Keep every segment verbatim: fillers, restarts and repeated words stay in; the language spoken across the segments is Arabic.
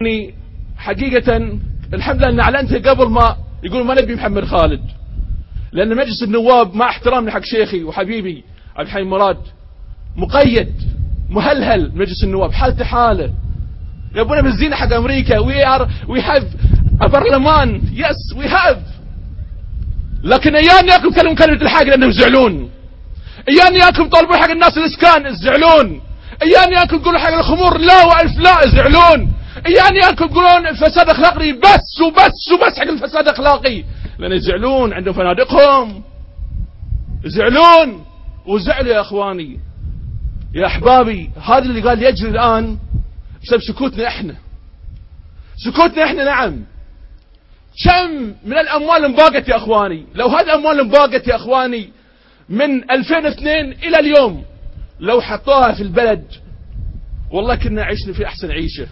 يعني حقيقة الحمد لله ان اعلنتها قبل ما يقول ما نبي محمد خالد، لان مجلس النواب مع احترامي حق شيخي وحبيبي عبد الحليم مراد مقيد مهلهل. مجلس النواب حالته حاله، يبون بنزين حق امريكا. وي ار وي هاف ا برلمان، يس وي هاف، لكن ايام ياكم كلمه كلمه الحق لانهم يزعلون. ايام ياكم طالبون حق الناس الاسكان يزعلون. ايام ياكم تقولوا حق الخمور لا والف لا يزعلون. ايام ياكم تقولون الفساد اخلاقي بس وبس وبس حق الفساد اخلاقي، لان يزعلون عندهم فنادقهم يزعلون. وزعلوا يا اخواني يا احبابي. هذا اللي قال يجري الان بسبب سكوتنا احنا، سكوتنا احنا. نعم، كم من الاموال انباقت يا اخواني؟ لو هذه الاموال انباقت يا اخواني من ألفين واثنين الى اليوم، لو حطوها في البلد والله كنا عشنا في احسن عيشه.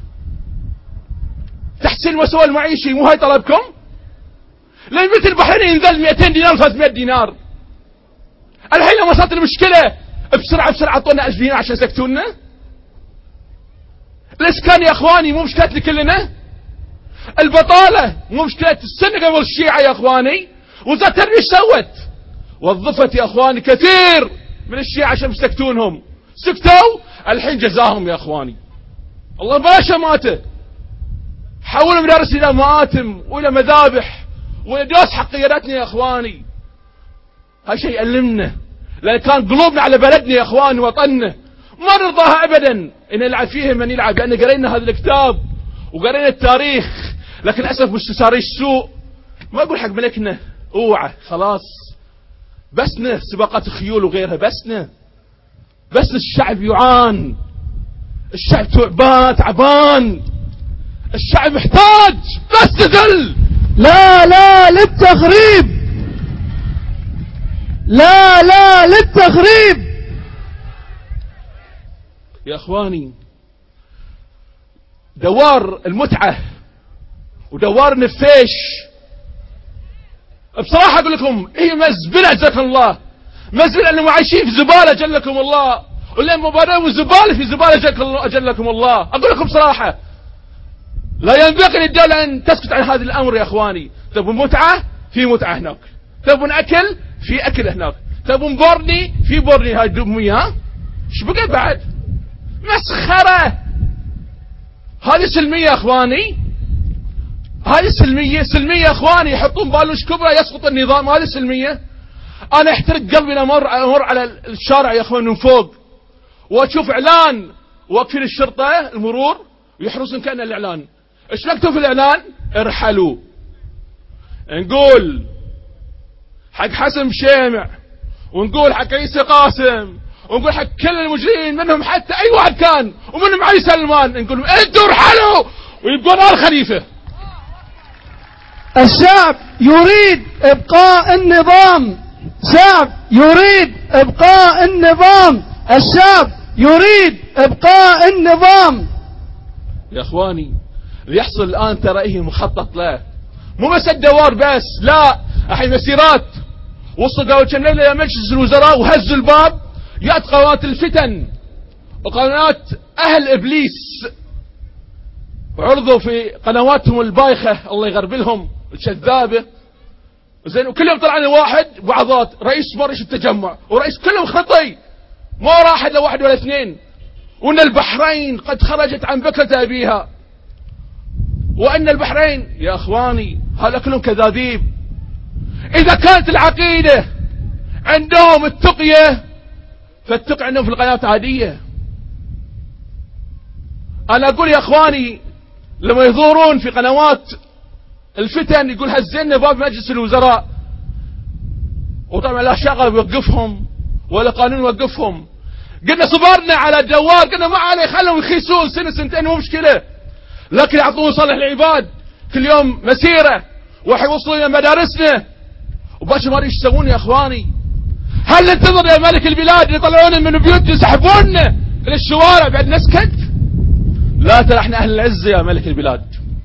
تحسين المستوى المعيشي مو هاي طلبكم؟ لان مثل البحرين ينزل مئتين دينار ثلاثمئة دينار. الحين لما صارت المشكله بسرعه بسرعه اعطونا ألف دينار عشان يسكتونا. الاسكان يا اخواني مو مشكلتنا كلنا. البطاله مو مشكله السنه قبل الشيعه يا اخواني. وزاره التربيه ايش سوت؟ وظفت يا اخواني كثير من الشيعه عشان يسكتونهم. سكتوا، الحين جزاهم يا اخواني. الله ما شماته، حولوا مدارس الى مآتم والى مذابح والى داس حق قيادتنا يا اخواني. هذا شيء يألمنا، لان كان قلوبنا على بلدنا يا اخواني وطننا، ما نرضاها ابدا ان يلعب فيها من يلعب. لان قرينا هذا الكتاب وقرينا التاريخ، لكن للاسف مستشاري السوء ما اقول حق ملكنا اوعى خلاص بسنا سباقات الخيول وغيرها، بسنا بس الشعب يعان، الشعب تعبان تعبان، الشعب محتاج بس ذل. لا لا للتخريب، لا لا للتخريب يا اخواني. دوار المتعة ودوار النفيش بصراحة اقول لكم هي مزبلة جزاكم الله، مزبلة انهم عايشين في زبالة جلكم الله، ولا مبادئهم زبالة في زبالة جلكم الله. اقول لكم بصراحة لا ينبغي للدولة ان تسكت عن هذا الامر يا اخواني. تبون متعة في متعة هناك، تبون اكل في اكل هناك، تبون بورني في بورني. هاي دمية ها ايش بقى بعد؟ مسخرة. هذه سلمية يا اخواني، هذه سلمية سلمية يا اخواني. يحطون بالوش كبرى يسقط النظام، هذه سلمية. انا احترق قلبي لما امر امر على الشارع يا اخوان من فوق واشوف اعلان واقفين الشرطة المرور ويحرسون كأن الاعلان. ايش مكتوب في الاعلان؟ ارحلوا. نقول حق حسن شامع، ونقول حق عيسى قاسم، ونقول حق كل المجرمين منهم حتى اي واحد كان ومنهم علي سلمان، نقول انتوا ارحلوا ويبقون آل خليفة. الشعب يريد ابقاء النظام، شعب يريد ابقاء النظام، الشعب يريد ابقاء النظام. يا اخواني اللي يحصل الان ترى ايه مخطط له، مو بس الدوار بس، لا الحين مسيرات. وصلوا قالوا كنا الى مجلس الوزراء وهزوا الباب، جاءت قنوات الفتن وقنوات اهل ابليس وعرضوا في قنواتهم البايخه الله يغربلهم الكذابه زين. وكلهم طلع لنا واحد بعضات رئيس مرش التجمع ورئيس كلهم خطي، ما ورا احد لا واحد ولا اثنين. وان البحرين قد خرجت عن بكرة ابيها، وان البحرين يا اخواني هذا كلهم كذاذيب. اذا كانت العقيدة عندهم التقية فالتقية عندهم في القنوات عادية. انا اقول يا اخواني لما يظهرون في قنوات الفتن يقول هزلنا باب مجلس الوزراء، وطبعا لا شغب يوقفهم ولا قانون يوقفهم. قلنا صبرنا على الدوار، قلنا ما عليه خلهم يخيسون سنة سنتين مو مشكلة، لكن يعطون صالح العباد كل يوم مسيرة وحيوصلوا الى مدارسنا. وباشا ما ايش يسوون يا اخواني؟ هل ننتظر يا ملك البلاد يطلعونا من بيوتنا يسحبوننا الى الشوارع بعد نسكت؟ لا ترى احنا اهل العزة يا ملك البلاد.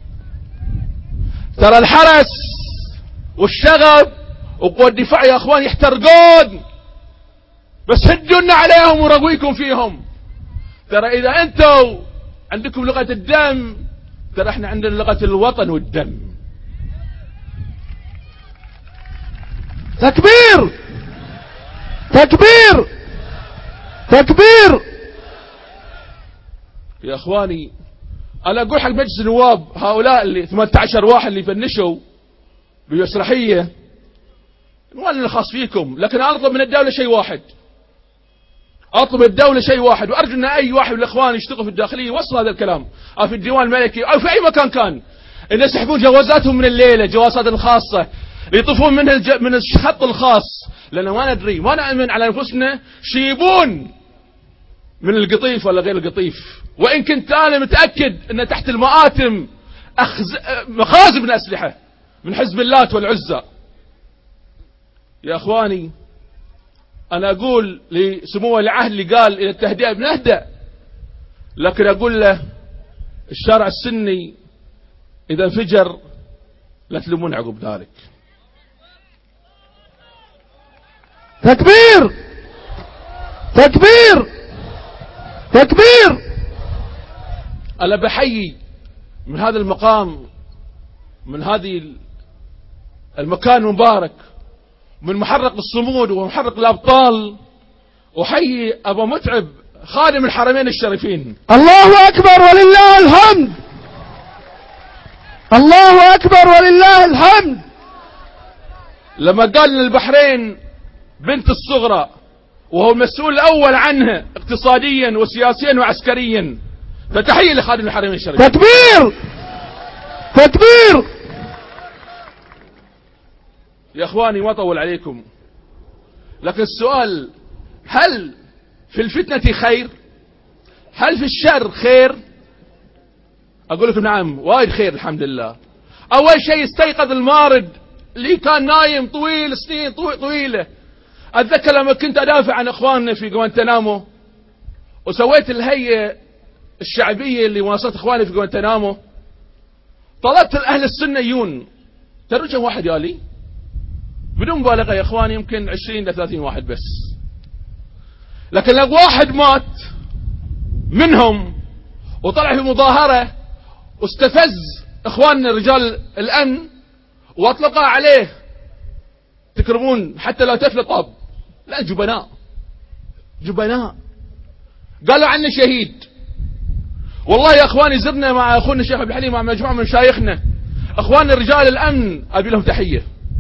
ترى الحرس والشغب وقوى الدفاع يا اخوان يحترقون، بس هدونا عليهم ورقويكم فيهم. ترى اذا انتوا عندكم لغة الدم ترى احنا عندنا لغة الوطن والدم. تكبير تكبير تكبير. يا اخواني انا اقول حق مجلس النواب هؤلاء اللي ثمانية عشر واحد اللي فنشوا بمسرحية، ولا الخاص فيكم، لكن اطلب من الدولة شيء واحد، اطلب من الدولة شيء واحد، وارجو ان اي واحد من الاخوان يشتغل في الداخلية يوصل هذا الكلام، او في الديوان الملكي او في اي مكان كان، ان يسحبون جوازاتهم من الليلة، جوازاتهم الخاصة، يطفون من الج... من الخط الخاص، لأنه ما ندري ما نأمن على أنفسنا شيبون من القطيف ولا غير القطيف. وإن كنت أنا متأكد أن تحت المآتم أخز... مخازن من الأسلحة من حزب اللات والعزى. يا أخواني أنا أقول لسمو العهد اللي قال إلى التهدئة بنهدأ، لكن أقول له الشارع السني إذا انفجر لا تلومون عقب ذلك. تكبير تكبير تكبير. أنا بحيي من هذا المقام، من هذه المكان المبارك، من محرق الصمود ومحرق الأبطال، أحيي أبا متعب خادم الحرمين الشريفين. الله أكبر ولله الحمد، الله أكبر ولله الحمد. لما قال للبحرين بنت الصغرى وهو المسؤول الأول عنها اقتصاديا وسياسيا وعسكريا، فتحية لخادم الحرمين الشريفين. تكبير تكبير. يا اخواني ما اطول عليكم، لكن السؤال هل في الفتنة خير؟ هل في الشر خير؟ اقول لكم نعم وايد خير الحمد لله. اول شيء استيقظ المارد اللي كان نايم طويل سنين طويلة. اتذكر لما كنت ادافع عن اخواننا في غوانتنامو وسويت الهيئة الشعبية اللي واصلت اخواني في غوانتنامو، طلبت اهل السنة يون، تدرون كم واحد يالي؟ بدون مبالغة يا اخواني يمكن عشرين لثلاثين واحد بس. لكن لو واحد مات منهم وطلع في مظاهرة واستفز اخواننا رجال الامن واطلقوا عليه تكرمون حتى لو تفل طاب، لا جبناء جبناء، قالوا عنه شهيد. والله يا اخواني زرنا مع اخونا الشيخ عبد الحليم مع مجموعة من مشايخنا اخواننا رجال الامن، ابي لهم تحية.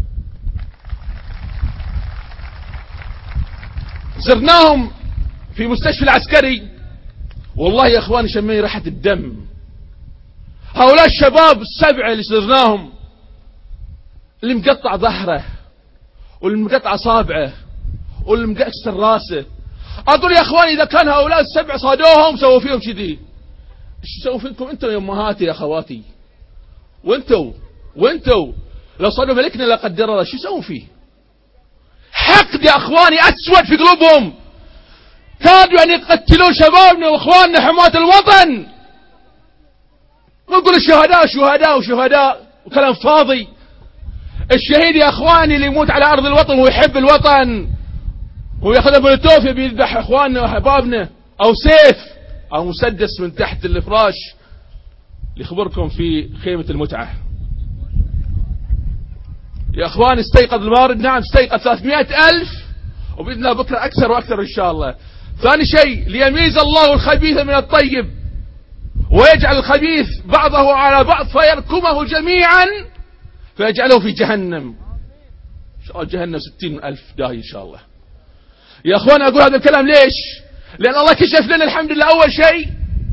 زرناهم في مستشفى العسكري، والله يا اخواني شمي ريحة الدم. هؤلاء الشباب السبعة اللي زرناهم، اللي مقطع ظهره واللي مقطع صابعه واللي مكسر راسه، اقول يا اخواني اذا كان هؤلاء السبعة صادوهم سووا فيهم كذي، ايش يسووا فيكم انتم يا امهاتي يا اخواتي؟ وانتوا وانتوا لو صادوا ملكنا لا قدر الله شو يسوون فيه؟ حقد يا اخواني اسود في قلوبهم، كادوا ان يقتلون شبابنا واخواننا حماة الوطن. ونقول الشهداء شهداء وشهداء وكلام فاضي. الشهيد يا اخواني اللي يموت على ارض الوطن ويحب الوطن وياخذ مولوتوف بيذبح اخواننا واحبابنا، او سيف او مسدس من تحت الفراش ليخبركم في خيمة المتعة. يا اخواني استيقظ المارد، نعم استيقظ ثلاثمائة الف، وبإذن الله بكرة اكثر واكثر ان شاء الله. ثاني شيء ليميز الله الخبيث من الطيب ويجعل الخبيث بعضه على بعض فيركمه جميعا فيجعله في جهنم ان شاء الله، جهنم ستين الف داهي ان شاء الله. يا اخوان اقول هذا الكلام ليش؟ لان الله كشف لنا الحمد لله اول شيء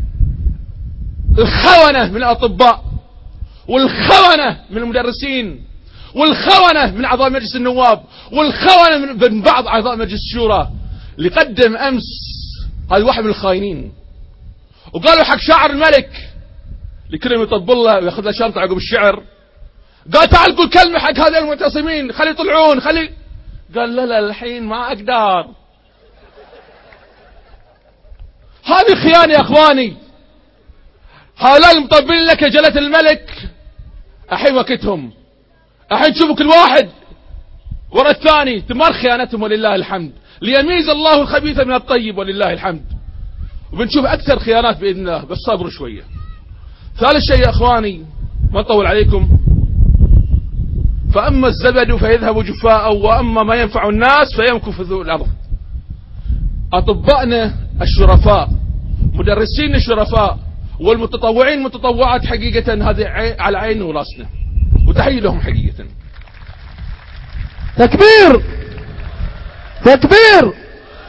الخونة من الاطباء والخونة من المدرسين والخونة من اعضاء مجلس النواب والخونة من بعض اعضاء مجلس الشورى اللي قدم امس هذا واحد من الخاينين، وقالوا حق شاعر الملك اللي كلهم يطب له وياخذ له شنطه عقب الشعر، قال تعال قول كلمه حق هذول المعتصمين خلي يطلعون خلي، قال لا لا الحين ما اقدر. هذه خيانه يا اخواني. هؤلاء المطبلين لك يا جلاله الملك الحين وقتهم، الحين تشوفوا كل واحد ورا الثاني تمر خيانتهم ولله الحمد، ليميز الله الخبيث من الطيب ولله الحمد. وبنشوف اكثر خيانات باذن الله، بس صبروا شويه. ثالث شيء يا اخواني ما اطول عليكم، فاما الزبد فيذهب جفاء واما ما ينفع الناس فيمكث في الارض. اطبائنا الشرفاء، مدرسين الشرفاء، والمتطوعين المتطوعات حقيقة هذه على عين وراسنا، وتحية لهم حقيقة. تكبير تكبير.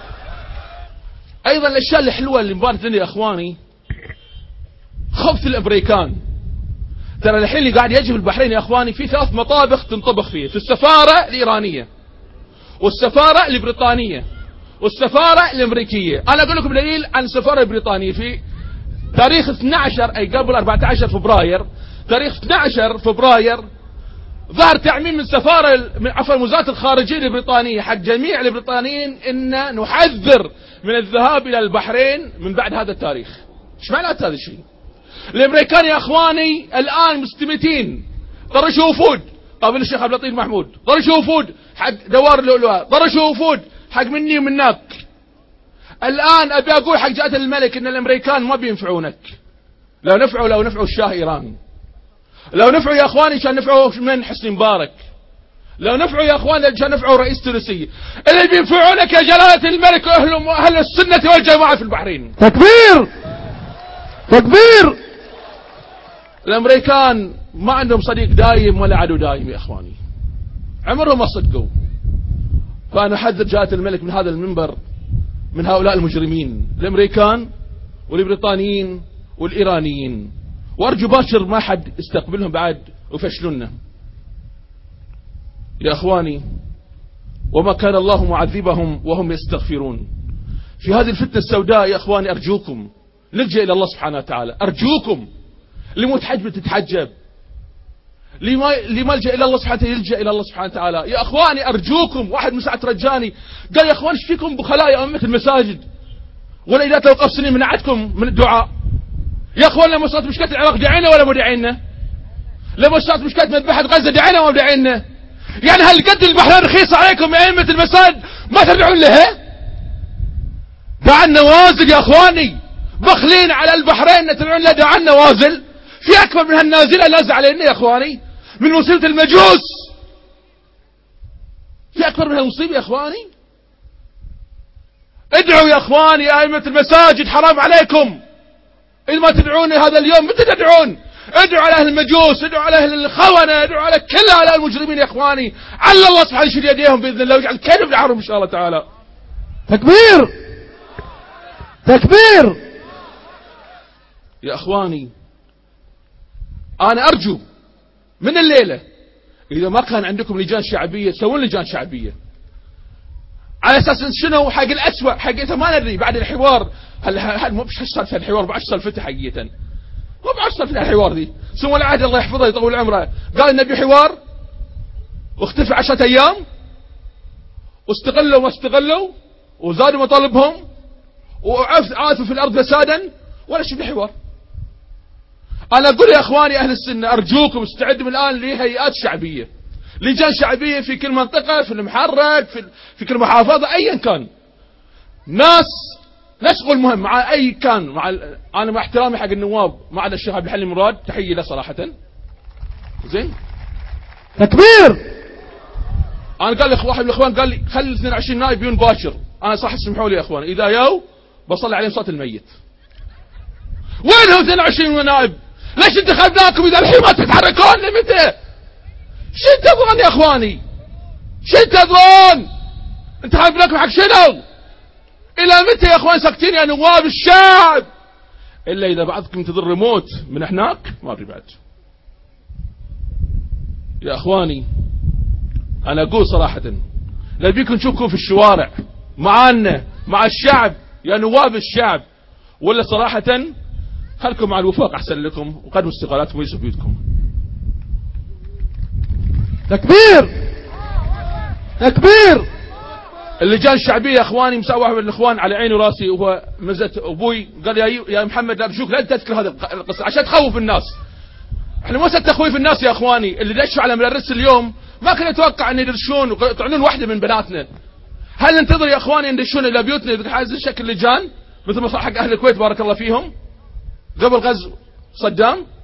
ايضا الاشياء الحلوة اللي مبارت لنا يا اخواني خبث الامريكان. ترى الحين اللي قاعد يجي في البحرين يا اخواني في ثلاث مطابخ تنطبخ فيه، في السفارة الايرانية والسفارة البريطانية والسفارة الامريكية. انا اقول لكم دليل عن السفارة البريطانية. في تاريخ اثني عشر اي قبل أربعة عشر فبراير، تاريخ اثني عشر فبراير ظهر تعميم من سفارة عفوا وزارة الخارجية البريطانية حق جميع البريطانيين ان نحذر من الذهاب الى البحرين من بعد هذا التاريخ. ايش معنات هذا الشيء؟ الامريكان يا اخواني الان مستمتين، طرشوا وفود قابل الشيخ عبد اللطيف محمود، طرشوا وفود حق دوار اللؤلؤة، طرشوا وفود حق مني ومنك. الان ابي اقول حق جلاله الملك ان الامريكان ما بينفعونك. لو نفعوا لو نفعوا الشاه ايران، لو نفعوا يا اخواني كان نفعوا من حسني مبارك، لو نفعوا يا اخواني كان نفعوا رئيس تونسي. اللي بينفعونك يا جلاله الملك اهل اهل السنه والجماعه في البحرين. تكبير تكبير. الامريكان ما عندهم صديق دايم ولا عدو دايم يا اخواني، عمرهم ما صدقوا. فانا احذر جلاله الملك من هذا المنبر من هؤلاء المجرمين الامريكان والبريطانيين والايرانيين، وارجو باشر ما حد يستقبلهم بعد ويفشلونا يا اخواني. وما كان الله معذبهم وهم يستغفرون. في هذه الفتنة السوداء يا اخواني ارجوكم نلجأ الى الله سبحانه وتعالى، ارجوكم. اللي متحجب تتحجب، اللي ما اللي ما يلجأ الى الله سبحانه وتعالى يلجأ الى الله سبحانه وتعالى. يا اخواني ارجوكم. واحد من ساعة رجاني قال يا اخوان ايش فيكم بخلاء يا ائمة المساجد ولا اذا توقف سنين منعتكم من الدعاء؟ يا اخوان لما صارت مشكلة العراق دعينا ولا ما دعينا؟ لما صارت مشكلة مذبحة غزة دعينا ولا ما دعينا؟ يعني هل قد البحرين رخيصة عليكم يا ائمة المساجد ما تدعون لها؟ دعاء النوازل يا اخواني، بخلين على البحرين تدعون له دعاء النوازل. في اكبر من هالنازلة نازل علينا يا اخواني من مصيبة المجوس؟ في اكبر من هالمصيبة يا اخواني؟ ادعوا يا اخواني يا ائمة المساجد، حرام عليكم. إذا ما تدعون هذا اليوم متى تدعون؟ ادعوا على اهل المجوس، ادعوا على اهل الخونة، ادعوا على كل هؤلاء المجرمين يا اخواني. على الله سبحانه يشيل يديهم باذن الله ويجعل كلب دعارهم ان شاء الله تعالى. تكبير تكبير. يا اخواني انا ارجو من الليلة اذا ما كان عندكم لجان شعبية سوون لجان شعبية على اساس شنو حق الاسوأ حقيقة ما ندري بعد الحوار. هل هل مو بش صار في الحوار بعش صار فتح حقيقة مو بعش صار في الحوار ذي. سمو العهد الله يحفظه يطول عمره قال النبي حوار واختفى عشرة ايام واستغلوا ما استغلوا وزادوا مطالبهم وعاثوا في الارض فسادا ولا شيء حوار. انا اقول يا اخواني اهل السنة ارجوكم استعدوا من الان لهيئات شعبية، لجان شعبية في كل منطقة، في المحرك، في, في كل محافظة ايا كان، ناس نشغل مهم مع اي كان مع ال... انا مع احترامي حق النواب مع الشيخ عبد الحليم مراد تحية له صراحة. زين تكبير. انا قال لي واحد من الاخوان قال لي خلي اثنين وعشرين نائب يون باشر. انا صح اسمحوا لي يا اخوان اذا ياو بصلي عليهم صلاة الميت. وينهم اثنين وعشرين نائب؟ ليش انتخبناكم اذا الحين ما تتحركون لمتى؟ شو تبغون يا اخواني؟ شو تبغون؟ انتخبناكم حق شنو؟ الى متى يا اخوان ساكتين يا نواب الشعب؟ الا اذا بعضكم ينتظر ريموت من هناك ما ادري بعد. يا اخواني انا اقول صراحة نبيكم نشوفكم في الشوارع معانا مع الشعب يا نواب الشعب، ولا صراحة خلكم مع الوفاق احسن لكم وقدموا استقالاتكم ويجلسوا في بيوتكم. تكبير تكبير. اللجان الشعبية يا اخواني مساوي واحد من الاخوان على عيني وراسي وهو مزت ابوي قال يا يا محمد ارجوك لا تذكر هذه القصة عشان تخوف الناس. احنا مو تخويف الناس يا اخواني. اللي دشوا على مدرس اليوم ما كان يتوقع ان يدرسون ويطعنون واحدة من بناتنا. هل ننتظر يا اخواني يدشون الى بيوتنا بهذا الشكل لجان مثل ما صار حق اهل الكويت بارك الله فيهم قبل غزو صدام؟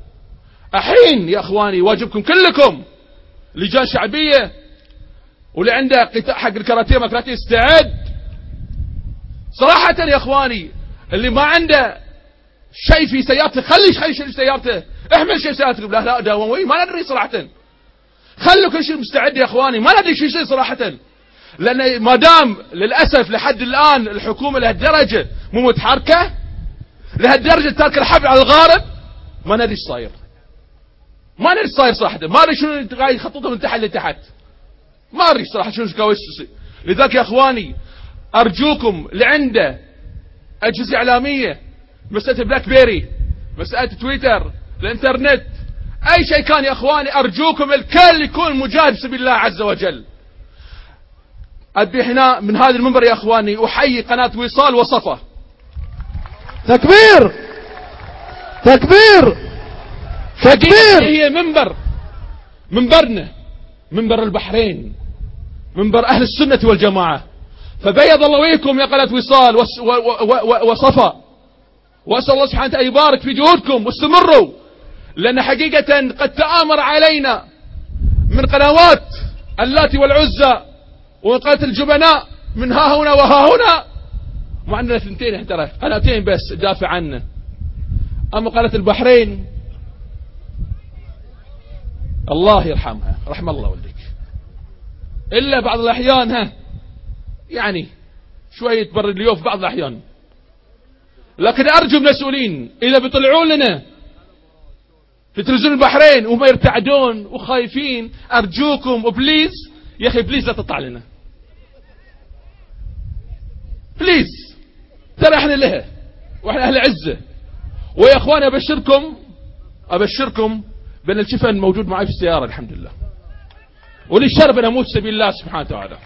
الحين يا اخواني واجبكم كلكم، لجان شعبية واللي عنده قطاع حق الكاراتيه ما كاراتيه استعد. صراحة يا اخواني اللي ما عنده شيء في سيارته خلي خلي شيء في سيارته، احمل شيء في سيارتك. لا لا داومي ما ندري صراحة، خلوا كل شيء مستعد يا اخواني، ما ندري شو يصير صراحة. لان ما دام للاسف لحد الان الحكومة لهالدرجة مو متحركة، لهالدرجة ترك الحبل على الغارب، ما ندري ايش صاير، ما ندري ايش صاير صراحة، ما ادري شنو قاعد يخططوا من تحت لتحت، ما ادري صراحة شنو قاعد يصير. لذلك يا اخواني ارجوكم اللي عنده اجهزة اعلامية، مسألة بلاك بيري، مسألة تويتر، الانترنت، اي شيء كان يا اخواني ارجوكم الكل يكون مجاهد في سبيل الله عز وجل. ابي هنا من هذا المنبر يا اخواني احيي قناة وصال وصفا. تكبير تكبير تكبير. هي منبر منبرنا، منبر البحرين، منبر اهل السنة والجماعة. فبيض الله وجهكم يا قناة وصال وصفا، واسأل الله سبحانه وتعالى يبارك في جهودكم واستمروا، لأن حقيقة قد تآمر علينا من قنوات اللات والعزى وقناة الجبناء من ها هنا وها هنا، مع عندنا ثنتين ترى قناتين بس دافع عنه. أما قناة البحرين الله يرحمها رحم الله والديك، إلا بعض الأحيان ها يعني شوية بر اليوف بعض الأحيان. لكن أرجو المسؤولين إذا بيطلعون لنا في تلفزيون البحرين وهم يرتعدون وخايفين، أرجوكم وبليز يا أخي بليز لا تطلع لنا بليز، ترى احنا لها واحنا أهل عزة. ويا أخواني أبشركم أبشركم بأن الشفن موجود معي في السيارة الحمد لله، ولي الشرف أن أموت سبيل الله سبحانه وتعالى.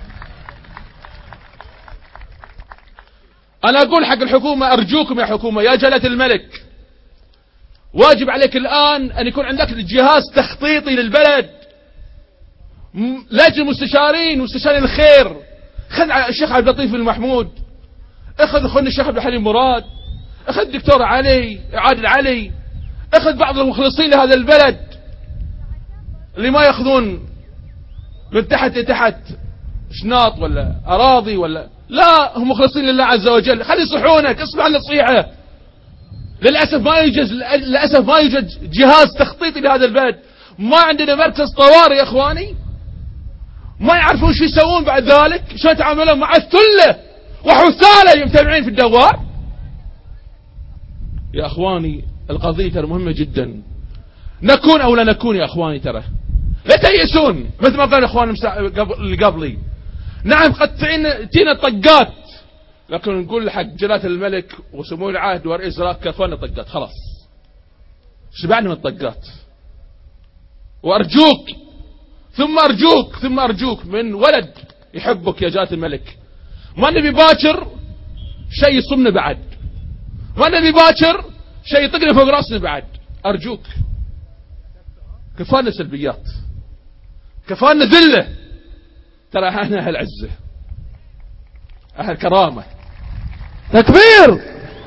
أنا أقول حق الحكومة أرجوكم يا حكومة يا جلالة الملك، واجب عليك الآن أن يكون عندك جهاز تخطيطي للبلد، لجنة مستشارين ومستشارين الخير. خذ الشيخ عبد اللطيف المحمود، اخذ اخونا الشيخ عبد الحليم مراد، اخذ الدكتور علي عادل علي، اخذ بعض المخلصين لهذا البلد اللي ما ياخذون من تحت لتحت شناط ولا أراضي ولا لا، هم مخلصين لله عز وجل. خلي يصحونك، اسمع النصيحة. للأسف ما يوجد للأسف ما يوجد جهاز تخطيطي لهذا البلد، ما عندنا مركز طوارئ يا اخواني، ما يعرفون شو يسوون بعد ذلك، شو يتعاملون مع الثلة وحثالة يجتمعين في الدوار. يا اخواني القضية ترى مهمة جدا، نكون او لا نكون يا اخواني، ترى لا تيأسون مثل ما قال اخواني اللي قبلي. نعم قد تأتينا طقات، لكن نقول حق جلالة الملك وسمو العهد ورئيس وزراء كفانا طقات، خلاص شبعنا من الطقات. وارجوك ثم ارجوك ثم ارجوك من ولد يحبك يا جلالة الملك، ما نبي باكر شيء يصمنا بعد، ما نبي باكر شيء يطقنا فوق راسنا بعد. ارجوك كفانا سلبيات، كفانا ذلة، ترى احنا اهل عزة اهل كرامة. تكبير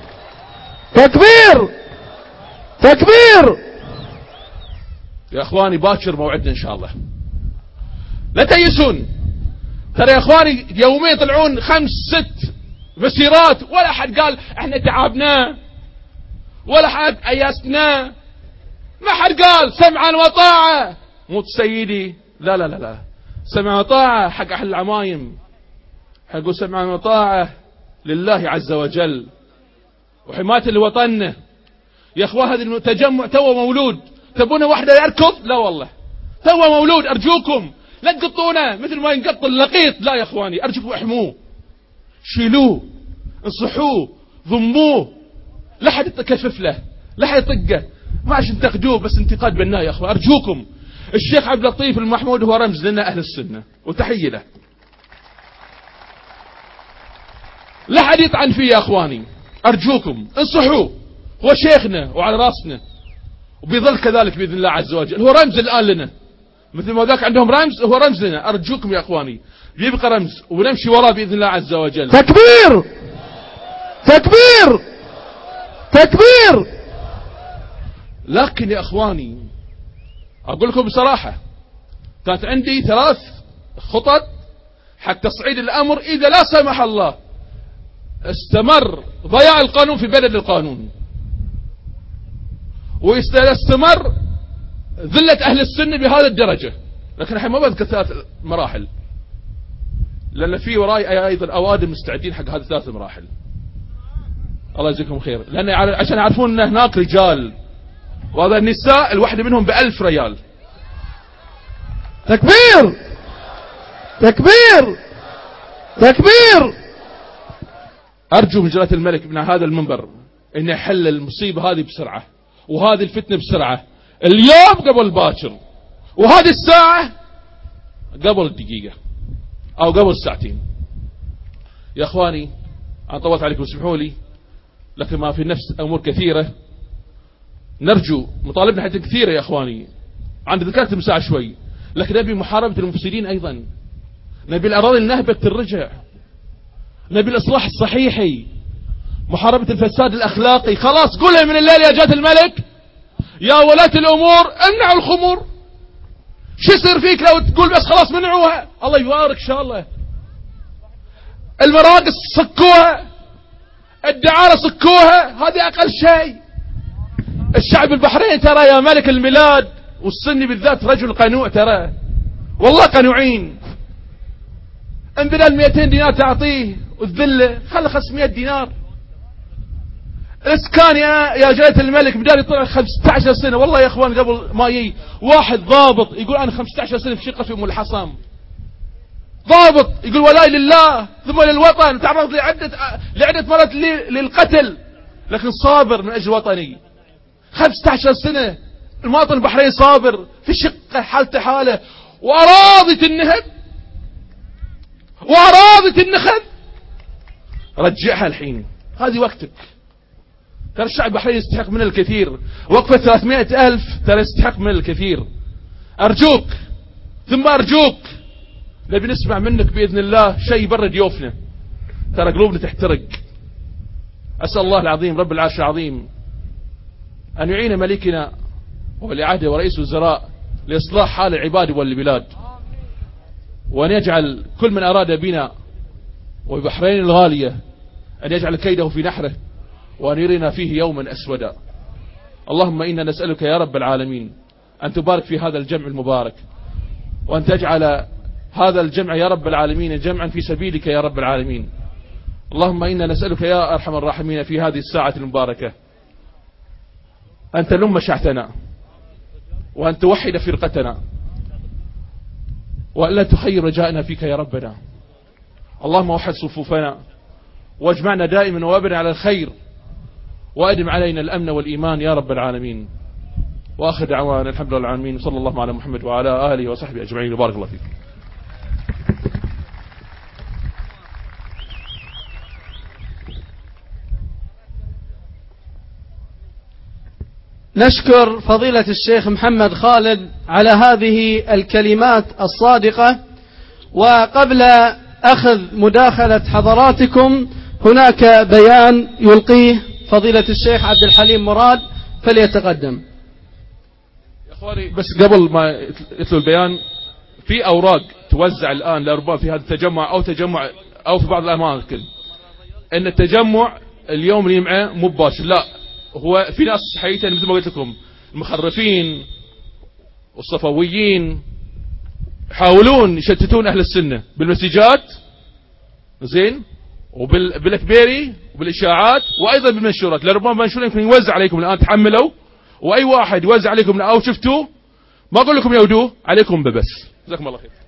تكبير تكبير. يا اخواني باكر موعدنا ان شاء الله، لا تيسون. ترى يا اخواني يومين يطلعون خمس ست مسيرات، ولا حد قال احنا تعبنا، ولا حد ايسنا، ما حد قال سمعا وطاعة. موت سيدي لا لا لا لا، سمعا وطاعة حق اهل العمايم، حقول سمعا وطاعة لله عز وجل وحماية لوطننا. يا اخوان هذا التجمع تو مولود، تبون واحدة يركض؟ لا والله تو مولود. ارجوكم لا تقطونه مثل ما ينقط اللقيط، لا يا اخواني ارجوكم احموه، شيلوه، انصحوه، ضموه، لا حد يتكفف له، لا حد يطقه، ما عشان تنتقدوه بس انتقاد بناء يا اخوان. ارجوكم الشيخ عبد اللطيف المحمود هو رمز لنا اهل السنة وتحية له، لا حد يطعن فيه يا اخواني، ارجوكم انصحوه، هو شيخنا وعلى راسنا وبيظل كذلك باذن الله عز وجل، هو رمز الان لنا مثل ما ذاك عندهم رمز، هو رمز لنا. ارجوكم يا اخواني يبقى رمز ونمشي وراه باذن الله عز وجل. تكبير تكبير تكبير. لكن يا أخواني أقول لكم بصراحة، كانت عندي ثلاث خطط حق تصعيد الأمر إذا لا سمح الله استمر ضياع القانون في بلد القانون، واستمر ذلة أهل السنة بهذه الدرجة. لكن الحين ما بذكر ثلاث مراحل، لأن في وراي أيضا أوادم مستعدين حق هذه الثلاث مراحل. الله يجزيكم خير. لأن عشان يعرفون أن هناك رجال، وهذا النساء الواحدة منهم بألف ريال. تكبير تكبير تكبير. أرجو من جلالة الملك من هذا المنبر أن يحل المصيبة هذه بسرعة، وهذه الفتنة بسرعة، اليوم قبل باكر، وهذه الساعة قبل الدقيقة أو قبل الساعتين. يا أخواني أنا طولت عليكم اسمحوا لي، لكن ما في النفس أمور كثيرة نرجو، مطالبنا حتى كثيرة يا أخواني، عند ذكرت المساعة شوي، لكن نبي محاربة المفسدين أيضا، نبي الأراضي النهبة ترجع، نبي الإصلاح الصحيحي، محاربة الفساد الأخلاقي. خلاص قولها من الليل يا جلالة الملك، يا ولاة الأمور امنعوا الخمور. شو يصير فيك لو تقول بس خلاص منعوها؟ الله يبارك إن شاء الله. المراقص صكوها، الدعارة صكوها، هذه أقل شيء. الشعب البحريني ترى يا ملك الميلاد والسني بالذات رجل قنوع، ترى والله قنوعين. ان بدل مئتين دينار تعطيه والذله خلى خمسمئة دينار. الاسكان يا يا جلالة الملك بدال يطلع خمسة عشر سنة. والله يا اخوان قبل ما يجي واحد ضابط يقول انا خمسة عشر سنة في شقة في ام الحصام، ضابط يقول ولاي لله ثم للوطن، تعرض لعدة لعدة مرات للقتل لكن صابر من اجل وطني. خمسة عشر سنة المواطن البحريني صابر في شقة حالته حاله، وأراضي النهب وأراضي النخب رجعها الحين، هذه وقتك. ترى الشعب البحريني يستحق من الكثير، وقفة ثلاثمائة ألف ترى يستحق من الكثير. أرجوك ثم أرجوك نبي نسمع منك بإذن الله شيء يبرد يوفنا، ترى قلوبنا تحترق. أسأل الله العظيم رب العرش العظيم أن يعين ملكنا وولي عهده ورئيس وزراء لإصلاح حال العباد والبلاد، وأن يجعل كل من أراد بنا وبحرين الغالية أن يجعل كيده في نحره، وأن يرنا فيه يوما أسودا. اللهم إنا نسألك يا رب العالمين أن تبارك في هذا الجمع المبارك، وأن تجعل هذا الجمع يا رب العالمين جمعا في سبيلك يا رب العالمين. اللهم إنا نسألك يا أرحم الراحمين في هذه الساعة المباركة أن تلم شعثنا، وأن توحد فرقتنا، وأن لا تخير رجائنا فيك يا ربنا. اللهم وحد صفوفنا، واجمعنا دائما وابدا على الخير، وأدم علينا الأمن والإيمان يا رب العالمين. وآخر دعوانا الحمد لله العالمين، صلى الله على محمد وعلى آله وصحبه أجمعين، وبارك الله فيك. نشكر فضيلة الشيخ محمد خالد على هذه الكلمات الصادقة. وقبل أخذ مداخلة حضراتكم هناك بيان يلقيه فضيلة الشيخ عبد الحليم مراد، فليتقدم. يا أخواني بس قبل ما يتلو البيان، في أوراق توزع الآن لربما في هذا التجمع أو تجمع أو في بعض الأماكن أن التجمع اليوم اللي معه مو باشر، لا، هو في ناس حقيقة مثل ما قلت لكم المخرفين والصفويين يحاولون يشتتون أهل السنة بالمسجات زين وبالأكبيري وبالإشاعات وأيضا بالمنشورات. لربما منشورين يمكن يوزع عليكم الآن، تحملوا، وأي واحد يوزع عليكم أو شفتوه ما أقول لكم يودوه عليكم ببس. جزاكم الله خير.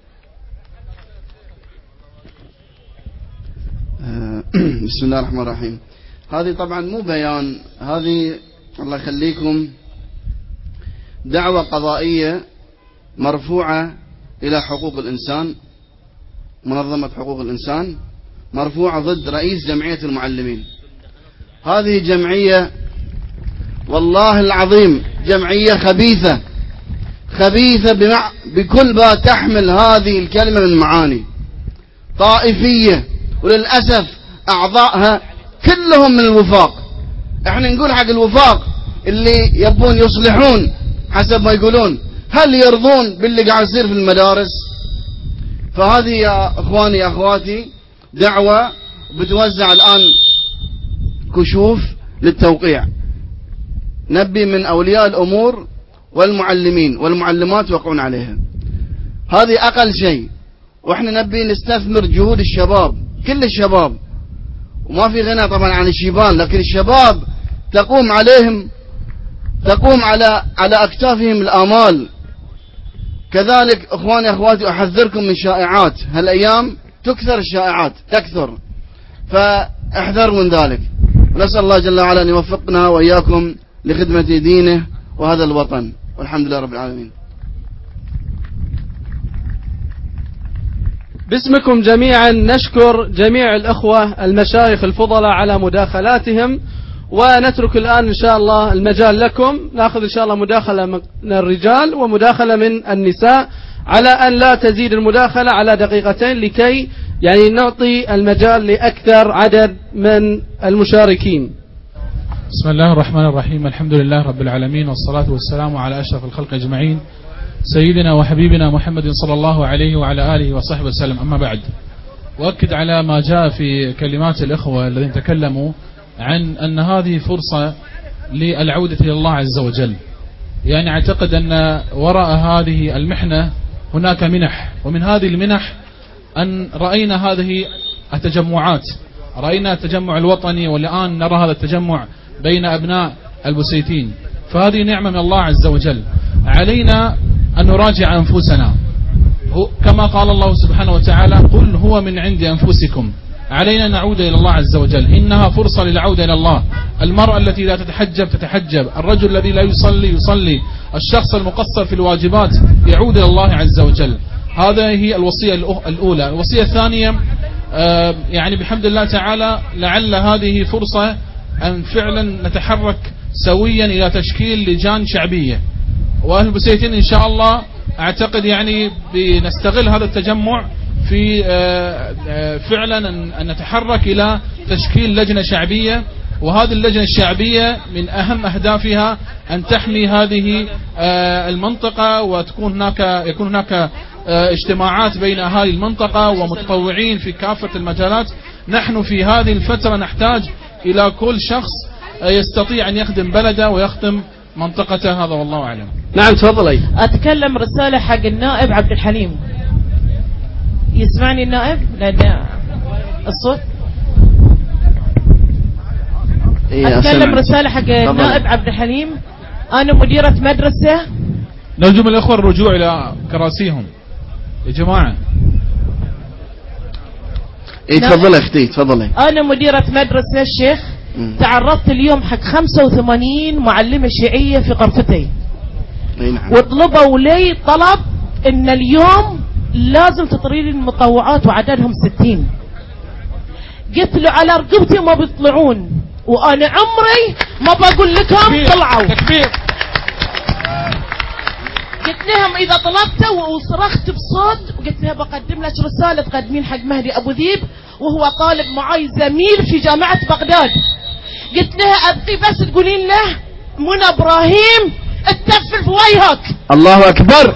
بسم الله الرحمن الرحيم. هذه طبعا مو بيان، هذه الله يخليكم دعوة قضائية مرفوعة إلى حقوق الإنسان، منظمة حقوق الإنسان مرفوعة ضد رئيس جمعية المعلمين. هذه جمعية والله العظيم جمعية خبيثة خبيثة بمع... بكل ما تحمل هذه الكلمة من معاني، طائفية، وللأسف أعضائها كلهم من الوفاق. احنا نقول حق الوفاق اللي يبون يصلحون حسب ما يقولون، هل يرضون باللي قاعد يصير في المدارس؟ فهذه يا اخواني يا اخواتي دعوة بتوزع الآن كشوف للتوقيع، نبي من أولياء الأمور والمعلمين والمعلمات يوقعون عليها، هذه أقل شيء. وإحنا نبي نستثمر جهود الشباب، كل الشباب، وما في غنى طبعا عن الشيبان، لكن الشباب تقوم عليهم تقوم على على أكتافهم الآمال. كذلك أخواني أخواتي أحذركم من شائعات، هالأيام تكثر الشائعات تكثر، فاحذروا من ذلك. ونسأل الله جل وعلا أن يوفقنا وإياكم لخدمة دينه وهذا الوطن، والحمد لله رب العالمين. باسمكم جميعا نشكر جميع الأخوة المشايخ الفضلاء على مداخلاتهم، ونترك الآن إن شاء الله المجال لكم، نأخذ إن شاء الله مداخلة من الرجال ومداخلة من النساء، على أن لا تزيد المداخلة على دقيقتين لكي يعني نعطي المجال لأكثر عدد من المشاركين. بسم الله الرحمن الرحيم، الحمد لله رب العالمين، والصلاة والسلام على أشرف الخلق أجمعين، سيدنا وحبيبنا محمد صلى الله عليه وعلى آله وصحبه وسلم. أما بعد، وأكد على ما جاء في كلمات الإخوة الذين تكلموا عن أن هذه فرصة للعودة إلى الله عز وجل. يعني أعتقد أن وراء هذه المحنة هناك منح، ومن هذه المنح أن رأينا هذه التجمعات، رأينا التجمع الوطني، والآن نرى هذا التجمع بين أبناء البسيتين، فهذه نعمة من الله عز وجل. علينا أن نراجع أنفسنا، كما قال الله سبحانه وتعالى: قل هو من عند أنفسكم. علينا أن نعود إلى الله عز وجل، إنها فرصة للعودة إلى الله. المرأة التي لا تتحجب تتحجب، الرجل الذي لا يصلي يصلي، الشخص المقصر في الواجبات يعود إلى الله عز وجل. هذا هي الوصية الأولى. الوصية الثانية آه يعني بحمد الله تعالى لعل هذه فرصة أن فعلا نتحرك سويا إلى تشكيل لجان شعبية، وأهل البسيتين إن شاء الله أعتقد يعني بنستغل هذا التجمع في آه آه فعلا أن نتحرك إلى تشكيل لجنة شعبية، وهذه اللجنة الشعبية من أهم أهدافها أن تحمي هذه آه المنطقة، وتكون هناك يكون هناك اجتماعات بين أهالي المنطقة ومتطوعين في كافة المجالات. نحن في هذه الفترة نحتاج إلى كل شخص يستطيع أن يخدم بلده ويخدم منطقته. هذا والله أعلم. نعم تفضلي. أتكلم رسالة حق النائب عبد الحليم. يسمعني النائب؟ لأن الصوت. أتكلم رسالة حق النائب عبد الحليم. أنا مديرة مدرسة. نرجو من الأخوة الرجوع إلى كراسيهم يا جماعة. ايه تفضلي اختي تفضلي. انا مديرة مدرسة الشيخ. م. تعرضت اليوم حق خمسة وثمانين معلمة شيعية في غرفتي. نعم. وطلبوا لي طلب ان اليوم لازم تطريلي المطوعات وعددهم ستين. قلت له على رقبتي ما بيطلعون، وانا عمري ما بقول لكم طلعوا. تكبير. قلت لهم إذا طلبتوا، وصرخت بصوت وقلت لها بقدم لك رسالة تقدمين حق مهدي أبو ذيب، وهو طالب معي زميل في جامعة بغداد. قلت لها أبقي بس تقولين له منى إبراهيم اتفل في وجهك. الله أكبر.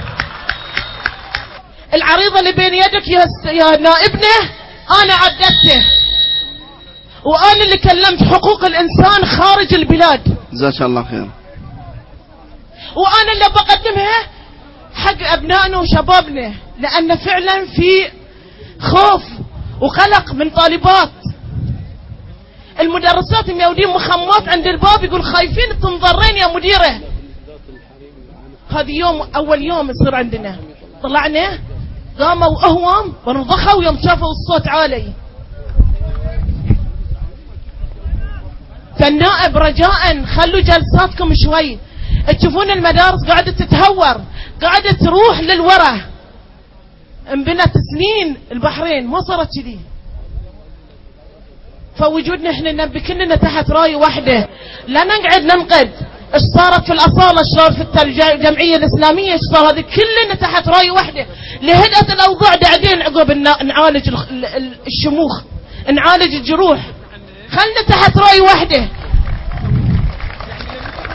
العريضة اللي بين يدك يا, يا نائبنا أنا عددته، وأنا اللي كلمت حقوق الإنسان خارج البلاد. جزاك الله خير. وأنا اللي بقدمها حق أبنائنا وشبابنا، لأن فعلا في خوف وقلق من طالبات. المدرسات ميودين مخمات عند الباب يقول خايفين تنضرين يا مديرة. هذا يوم أول يوم يصير عندنا، طلعنا قاموا وأهوام ونضخوا يوم شافوا الصوت عالي. فالنائب رجاء خلوا جلساتكم شوي. تشوفون المدارس قاعدة تتهور، قاعدة تروح للورا. انبنت سنين البحرين ما صارت كذي. فوجودنا احنا نبي كلنا تحت راية واحدة، لا نقعد ننقد ايش صارت في الأصالة، ايش صار في الجمعية الإسلامية، ايش صار. هذه كلنا تحت راية واحدة لهدأة الأوضاع. قاعدين عقب نعالج الشموخ، نعالج الجروح. خلنا تحت راية واحدة.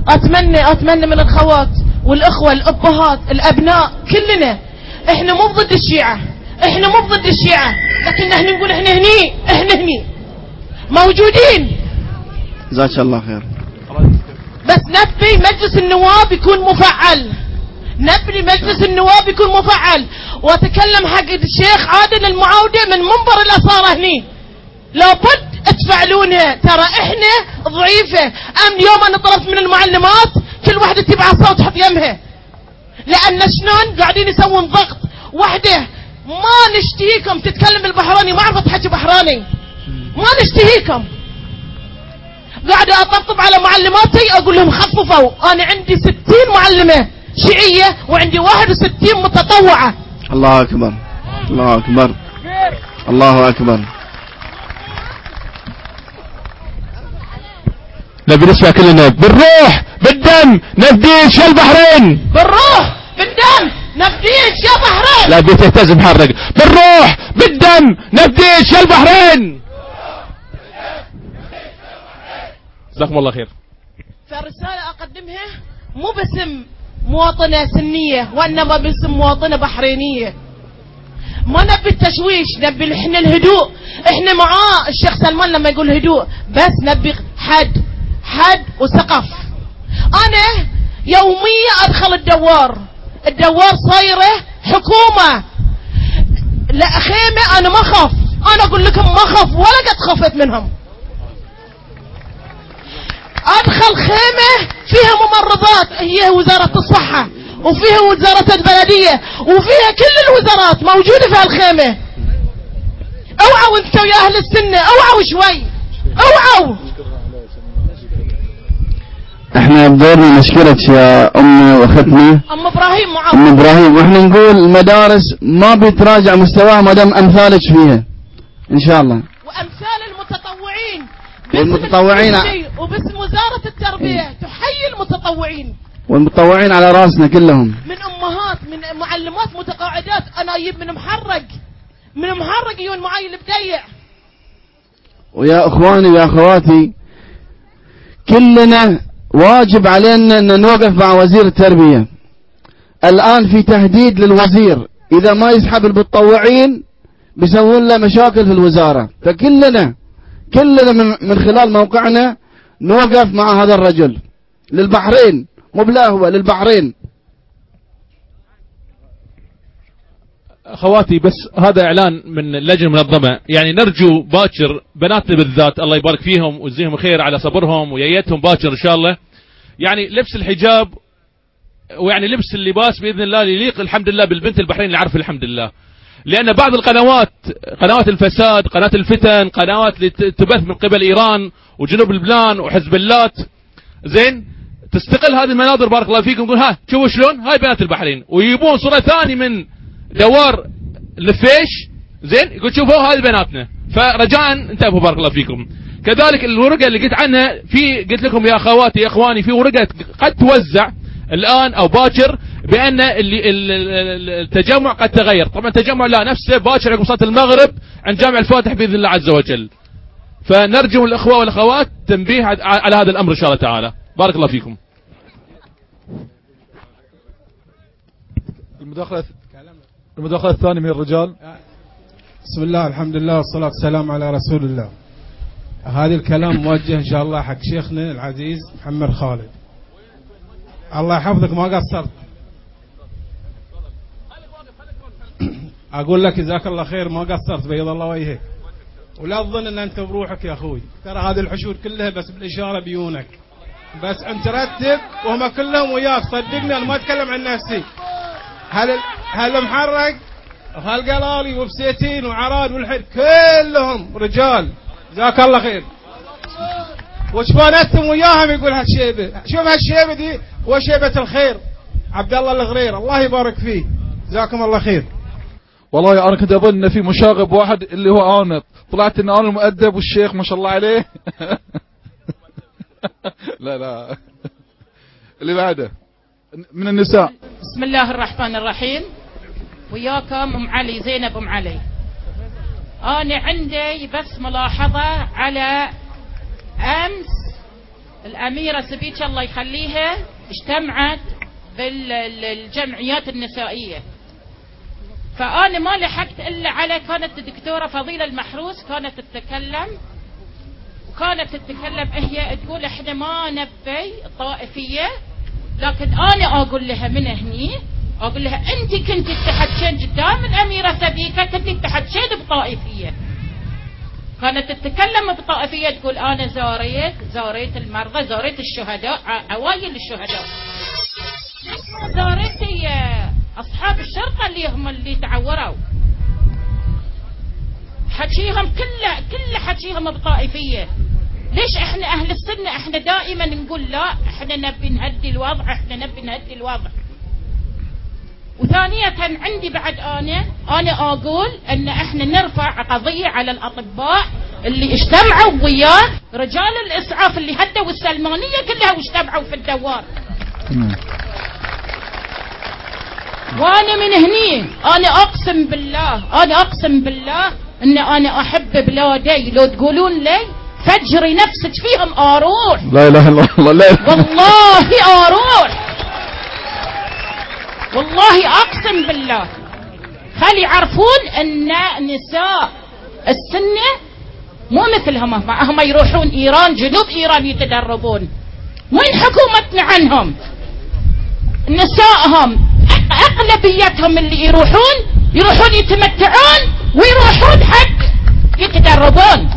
اتمنى اتمنى من الخوات والاخوة الابهات الابناء كلنا، احنا مو ضد الشيعة، احنا مو ضد الشيعة، لكن احنا نقول احنا هني احنا هني موجودين. جزاك الله خير. بس نبي مجلس النواب يكون مفعل، نبي مجلس النواب يكون مفعل. واتكلم حق الشيخ عادل المعاودة من منبر الاصالة هني، لابد تفعلونها، ترى احنا ضعيفة. ام يوم انا طلبت من المعلمات كل واحدة تبع صوت تحط يمها، لان شلون قاعدين يسوون ضغط. وحده ما نشتهيكم تتكلم بالبحراني، ما عرفت تحكي بحراني، ما نشتهيكم. قاعدة اطبطب على معلماتي اقول لهم خففوا، انا عندي ستين معلمة شيعية وعندي واحد وستين متطوعة. الله اكبر الله اكبر الله اكبر. نبي نسمع كلنا بالروح بالدم نفدي شا البحرين، بالروح بالدم نفدي شا البحرين. لا بتهتز محرق. بالروح بالدم نفدي شا البحرين. جزاكم الله خير. فرسالة اقدمها مو باسم مواطنة سنية، وانما باسم مواطنة بحرينية. ما نبي التشويش، نبي احنا الهدوء. احنا معاه الشيخ سلمان لما يقول هدوء، بس نبي حد حد وسقف. انا يوميا ادخل الدوار، الدوار صايره حكومه. لا خيمه انا ما خاف، انا اقول لكم ما خاف ولا قد خفت منهم. ادخل خيمه فيها ممرضات، هي وزاره الصحه وفيها وزاره البلديه وفيها كل الوزارات موجوده في هالخيمه. اوعوا انتوا يا اهل السنه، اوعوا شوي، اوعوا. احنا بدورنا نشكرك يا امي واختنا ام ابراهيم معاذ ام ابراهيم، واحنا نقول المدارس ما بيتراجع مستواها ما دام امثالك فيها ان شاء الله، وامثال المتطوعين والمتطوعين وباسم وزاره التربيه تحيي المتطوعين، والمتطوعين على راسنا كلهم، من امهات من معلمات متقاعدات. انا اجيب من محرق من محرق يجون معي البديع. ويا اخواني ويا اخواتي كلنا واجب علينا ان نوقف مع وزير التربية. الان في تهديد للوزير، اذا ما يسحب المتطوعين بيسوون له مشاكل في الوزارة. فكلنا كلنا من, من خلال موقعنا نوقف مع هذا الرجل للبحرين، مو بلا هو للبحرين. اخواتي بس هذا اعلان من اللجنه المنظمه، يعني نرجو باكر بناتنا بالذات الله يبارك فيهم ويجزيهم خير على صبرهم ويايتهم باكر ان شاء الله، يعني لبس الحجاب ويعني لبس اللباس باذن الله يليق الحمد لله بالبنت البحرين اللي عارف الحمد لله. لان بعض القنوات قنوات الفساد، قناه الفتن، قنوات اللي تبث من قبل ايران وجنوب لبنان وحزب اللات، زين تستقل هذه المناظر بارك الله فيكم، يقول ها شوفوا شلون هاي بنات البحرين، ويجيبون صوره ثانيه من دوار لفيش، زين يقول شوفوا هذه بناتنا. فرجاء انتبهوا بارك الله فيكم. كذلك الورقه اللي قلت عنها، في قلت لكم يا اخواتي يا اخواني في ورقه قد توزع الان او باكر بان اللي التجمع قد تغير. طبعا التجمع لا نفسه باكر عقب صلاه المغرب عند جامع الفاتح باذن الله عز وجل. فنرجو الاخوه والاخوات تنبيه على هذا الامر ان شاء الله تعالى. بارك الله فيكم. المداخله المداخله الثانيه من الرجال. بسم الله الحمد لله والصلاة والسلام على رسول الله. هذا الكلام موجه إن شاء الله حق شيخنا العزيز محمد خالد، الله يحفظك ما قصرت. أقول لك جزاك الله خير ما قصرت بيض الله وجهك، ولا تظن أن أنت بروحك يا أخوي، ترى هذه الحشود كلها بس بالإشارة بيونك، بس أنت رتب وهم كلهم وياك صدقني، أنا ما أتكلم عن نفسي. هل هل محرق وهالقلالي وبسيتين وعراد والحد كلهم رجال جزاك الله خير. وشفون انتم وياهم يقول هالشيبه، شوف هالشيبه دي هو شيبه الخير عبد الله الغرير الله يبارك فيه جزاكم الله خير. والله انا كنت اظن ان في مشاغب واحد اللي هو انا، طلعت ان انا المؤدب والشيخ ما شاء الله عليه. لا لا اللي بعده من النساء. بسم الله الرحمن الرحيم. وياكم ام علي زينب ام علي. انا عندي بس ملاحظة على امس الأميرة سبيتش الله يخليها اجتمعت بالجمعيات النسائية، فأنا ما لحقت إلا على كانت الدكتورة فضيلة المحروس كانت تتكلم، وكانت تتكلم هي تقول احنا ما نبي طائفية، لكن أنا أقول لها من هني أقول لها أنت كنت تحكين قدام الأميرة سبيكة كنت تحكين بطائفية. كانت تتكلم بطائفية تقول أنا زاريت زاريت المرضى زاريت الشهداء عوائل الشهداء، زاريت أصحاب الشرطة اللي هم اللي تعوروا، حكيهم كله كله حكيهم بطائفية. ليش احنا أهل السنة احنا دائما نقول لا احنا نبي نهدي الوضع احنا نبي نهدي الوضع. وثانية عندي بعد أنا أنا أقول أن إحنا نرفع قضية على الأطباء اللي اجتمعوا وياه رجال الإسعاف اللي هدوا السلمانية كلها واجتمعوا في الدوار. وأنا من هني أنا أقسم بالله أنا أقسم بالله أن أنا أحب بلادي، لو تقولون لي فجري نفسك فيهم أروح. لا إله إلا الله. لا والله أروح والله أقسم بالله. خلي يعرفون أن نساء السنة مو مثلهم، هم يروحون إيران جنوب إيران يتدربون. وين حكومتنا عنهم؟ نسائهم أغلبيتهم اللي يروحون يروحون يتمتعون ويروحون حق يتدربون.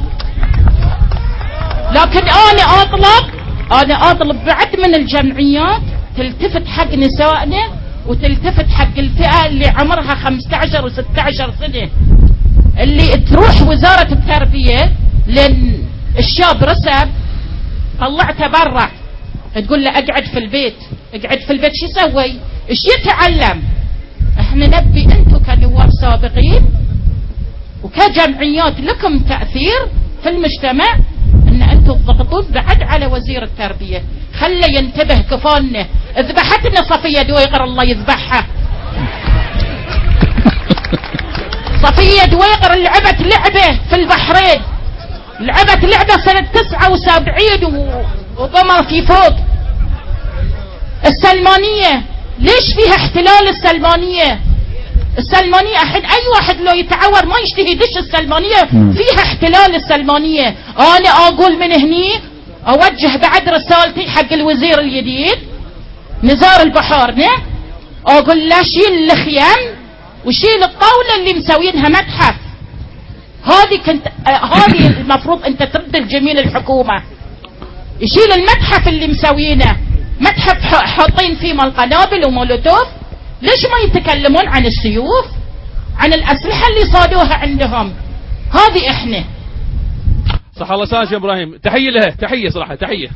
لكن أنا أطلب أنا أطلب بعد من الجمعيات تلتفت حق نسائنا وتلتفت حق الفئة اللي عمرها خمسة عشر وستة عشر سنة، اللي تروح وزارة التربية لأن الشاب رسب طلعته برا تقول له اقعد في البيت اقعد في البيت شو يسوي؟ ايش يتعلم؟ احنا نبي انتم كنواب سابقين وكجمعيات لكم تأثير في المجتمع ان انتم تضغطون بعد على وزير التربية، خلى ينتبه كفانه. ذبحتنا صفية دويقر الله يذبحها. صفية دويقر لعبت لعبة في البحرين، لعبت لعبة سنة تسعة وسبعين وقمر في فوق. السلمانية ليش فيها احتلال؟ السلمانية السلمانية أحد أي واحد لو يتعور ما يشتهي دش السلمانية فيها احتلال. السلمانية أنا أقول من هني أوجه بعد رسالتي حق الوزير الجديد نزار البحارنة، أقول له شيل الخيام وشيل الطاولة اللي مسوينها متحف. هذه كنت هذه المفروض أنت ترد الجميل الحكومة يشيل المتحف اللي مسوينه، متحف حاطين فيه مال قنابل ومولوتوف. ليش ما يتكلمون عن السيوف، عن الأسلحة اللي صادوها عندهم؟ هذه احنا. صح الله ساج يا ابراهيم، تحية له، تحية صراحة تحية.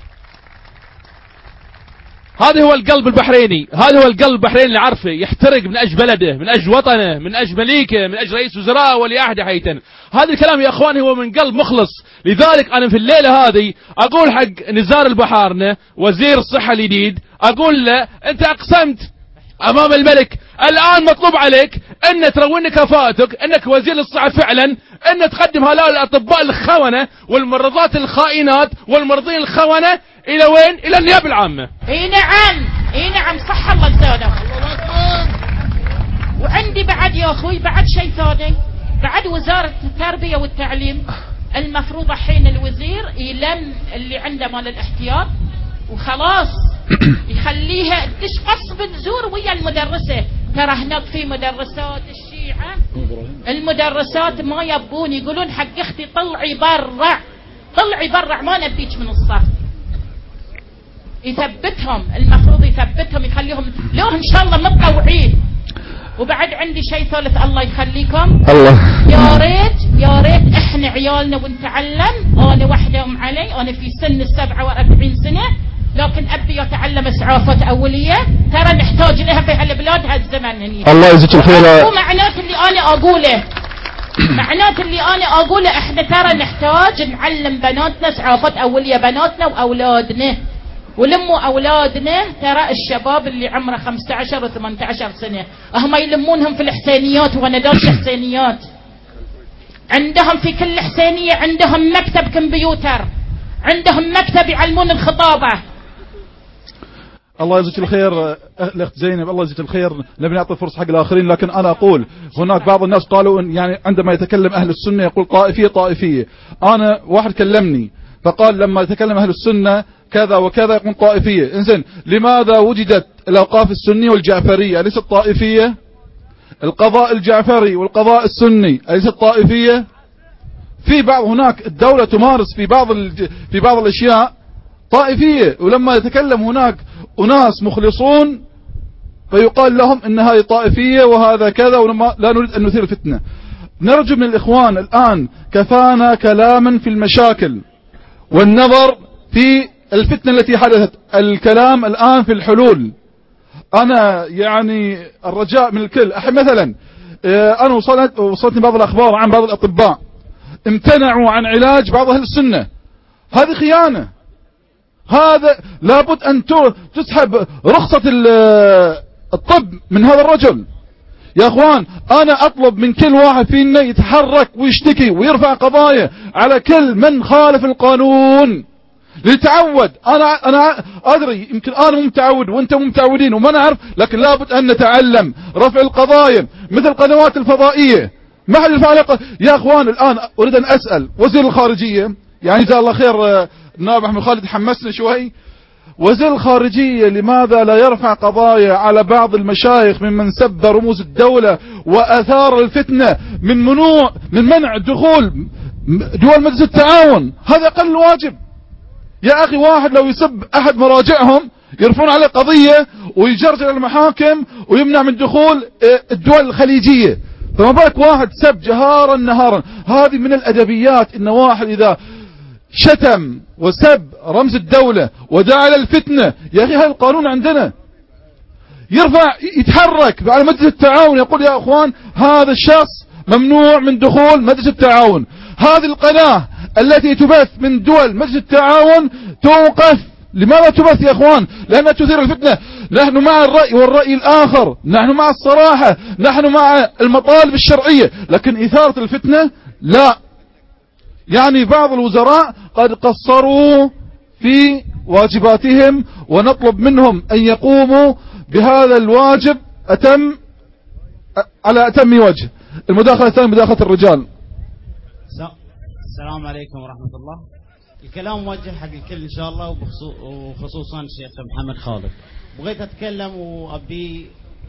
هذا هو القلب البحريني، هذا هو القلب البحريني اللي عارفه يحترق من اجل بلده، من اجل وطنه، من اجل مليكه، من اجل رئيس وزراء ولي عهده حيثا. هذا الكلام يا اخواني هو من قلب مخلص. لذلك انا في الليله هذه اقول حق نزار البحارنة وزير الصحه الجديد، اقول له انت اقسمت امام الملك، الان مطلوب عليك ان ترون كفاءتك انك وزير الصحه فعلا، ان تقدم هؤلاء الاطباء الخونه والممرضات الخائنات والمرضين الخونه الى وين؟ الى النيابه العامه. اي نعم اي نعم صح الله لسانك. وعندي بعد يا اخوي بعد شيء ثاني، بعد وزاره التربيه والتعليم المفروض الحين الوزير يلم اللي عنده مال الاحتياط وخلاص يخليها تش قصب تزور ويا المدرسة. ترى هناك في مدرسات الشيعة المدرسات ما يبون، يقولون حق اختي طلعي برع طلعي برع ما نبيك من الصف. يثبتهم المفروض يثبتهم يخليهم لو ان شاء الله متطوعين. وبعد عندي شيء ثالث الله يخليكم، الله يا ريت يا ريت احنا عيالنا ونتعلم. انا وحده ام علي، انا في سن السبعة واربعين سنة لكن ابي اتعلم اسعافات اوليه، ترى نحتاج لها في هالبلاد هالزمن هني. الله يجزيك الخير. ومعنات اللي انا اقوله معنات اللي انا اقوله احنا ترى نحتاج نعلم بناتنا اسعافات اوليه، بناتنا واولادنا. ولموا اولادنا، ترى الشباب اللي عمره خمسة عشر وثمانية عشر سنه هم يلمونهم في الحسينيات وانا دارس حسينيات. عندهم في كل حسينيه عندهم مكتب كمبيوتر، عندهم مكتب يعلمون الخطابة. الله يجزيك الخير الاخت زينب، الله يجزيك الخير. نبي نعطي فرصه حق الاخرين، لكن انا اقول هناك بعض الناس قالوا إن يعني عندما يتكلم اهل السنه يقول طائفيه طائفيه. انا واحد كلمني فقال لما يتكلم اهل السنه كذا وكذا يقول طائفيه. انزين لماذا وجدت الاوقاف السنيه والجعفريه اليست طائفيه؟ القضاء الجعفري والقضاء السني اليست طائفيه؟ في بعض هناك الدوله تمارس في بعض في بعض الاشياء طائفيه، ولما يتكلم هناك أناس مخلصون فيقال لهم إن هذه طائفية وهذا كذا، ولما لا نريد أن نثير الفتنة. نرجو من الإخوان الآن كفانا كلاما في المشاكل والنظر في الفتنة التي حدثت، الكلام الآن في الحلول. أنا يعني الرجاء من الكل، أحب مثلا أنا وصلت وصلتني بعض الأخبار عن بعض الأطباء امتنعوا عن علاج بعض أهل السنة. هذه خيانة، هذا لابد أن تسحب رخصة الطب من هذا الرجل. يا أخوان أنا أطلب من كل واحد فينا يتحرك ويشتكي ويرفع قضايا على كل من خالف القانون ليتعود. أنا أنا أدري يمكن أنا مو متعود وأنت مو متعودين وما نعرف، لكن لابد أن نتعلم رفع القضايا مثل القنوات الفضائية. ما حد يرفع عليها. يا أخوان الآن أريد أن أسأل وزير الخارجية، يعني جزاه الله خير النائب أحمد خالد حمسنا شوي، وزير الخارجية لماذا لا يرفع قضايا على بعض المشايخ ممن سب رموز الدولة وأثار الفتنة من منوع من منع دخول دول مجلس التعاون؟ هذا أقل واجب. يا أخي واحد لو يسب أحد مراجعهم يرفعون عليه قضية ويجرجر المحاكم ويمنع من دخول الدول الخليجية، فما بالك واحد سب جهارا نهارا. هذه من الأدبيات، إن واحد إذا شتم وسب رمز الدولة ودعا إلى الفتنة، يا أخي هذا القانون عندنا، يرفع يتحرك على مجلس التعاون يقول يا أخوان هذا الشخص ممنوع من دخول مجلس التعاون. هذه القناة التي تبث من دول مجلس التعاون توقف. لماذا تبث يا أخوان؟ لأنها تثير الفتنة. نحن مع الرأي والرأي الآخر، نحن مع الصراحة، نحن مع المطالب الشرعية، لكن إثارة الفتنة لا. يعني بعض الوزراء قد قصروا في واجباتهم ونطلب منهم أن يقوموا بهذا الواجب أتم على أتم وجه. المداخلة الثانية مداخلة الرجال. السلام عليكم ورحمة الله. الكلام موجه حق الكل إن شاء الله، وخصوصا الشيخ محمد خالد. بغيت أتكلم وأبي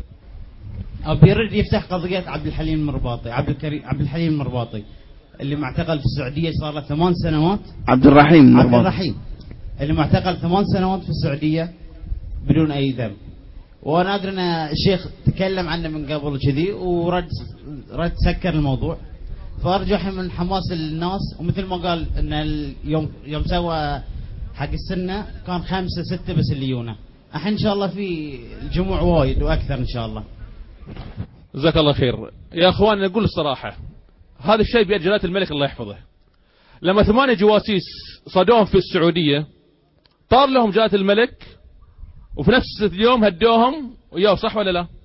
أبي يرد يفتح قضية عبد الحليم المرباطي، عبد الكريم عبد الحليم المرباطي اللي معتقل في السعودية صار له ثمان سنوات. عبد الرحيم عبد الرحيم اللي معتقل ثمان سنوات في السعودية بدون أي ذنب. وأنا أدري أن الشيخ تكلم عنه من قبل كذي ورد رد سكر الموضوع، فأرجو من حماس الناس. ومثل ما قال أن اليوم يوم سوى حق السنة كان خمسة ستة بس اللي يونا، الحين إن شاء الله في الجموع وايد وأكثر إن شاء الله. جزاك الله خير. يا أخوان نقول الصراحة هذا الشيء بيد جلالة الملك الله يحفظه. لما ثمانية جواسيس صادوهم في السعودية طار لهم جلالة الملك، وفي نفس اليوم هدوهم وياه، صح ولا لا؟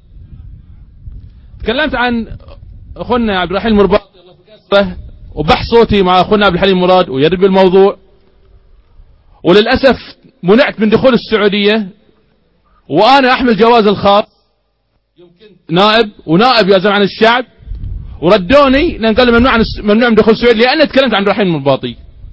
تكلمت عن أخونا عبد الرحيم المرباطي الله يكسره وبحث صوتي مع أخونا عبد الحليم مراد ويربي الموضوع، وللأسف منعت من دخول السعودية وأنا أحمل جواز الخاص يمكن نائب ونائب يعزم عن الشعب، وردوني لأن قالوا ممنوع عن ممنوع من دخول السعودية لأن تكلمت عن رحيم المرباطي.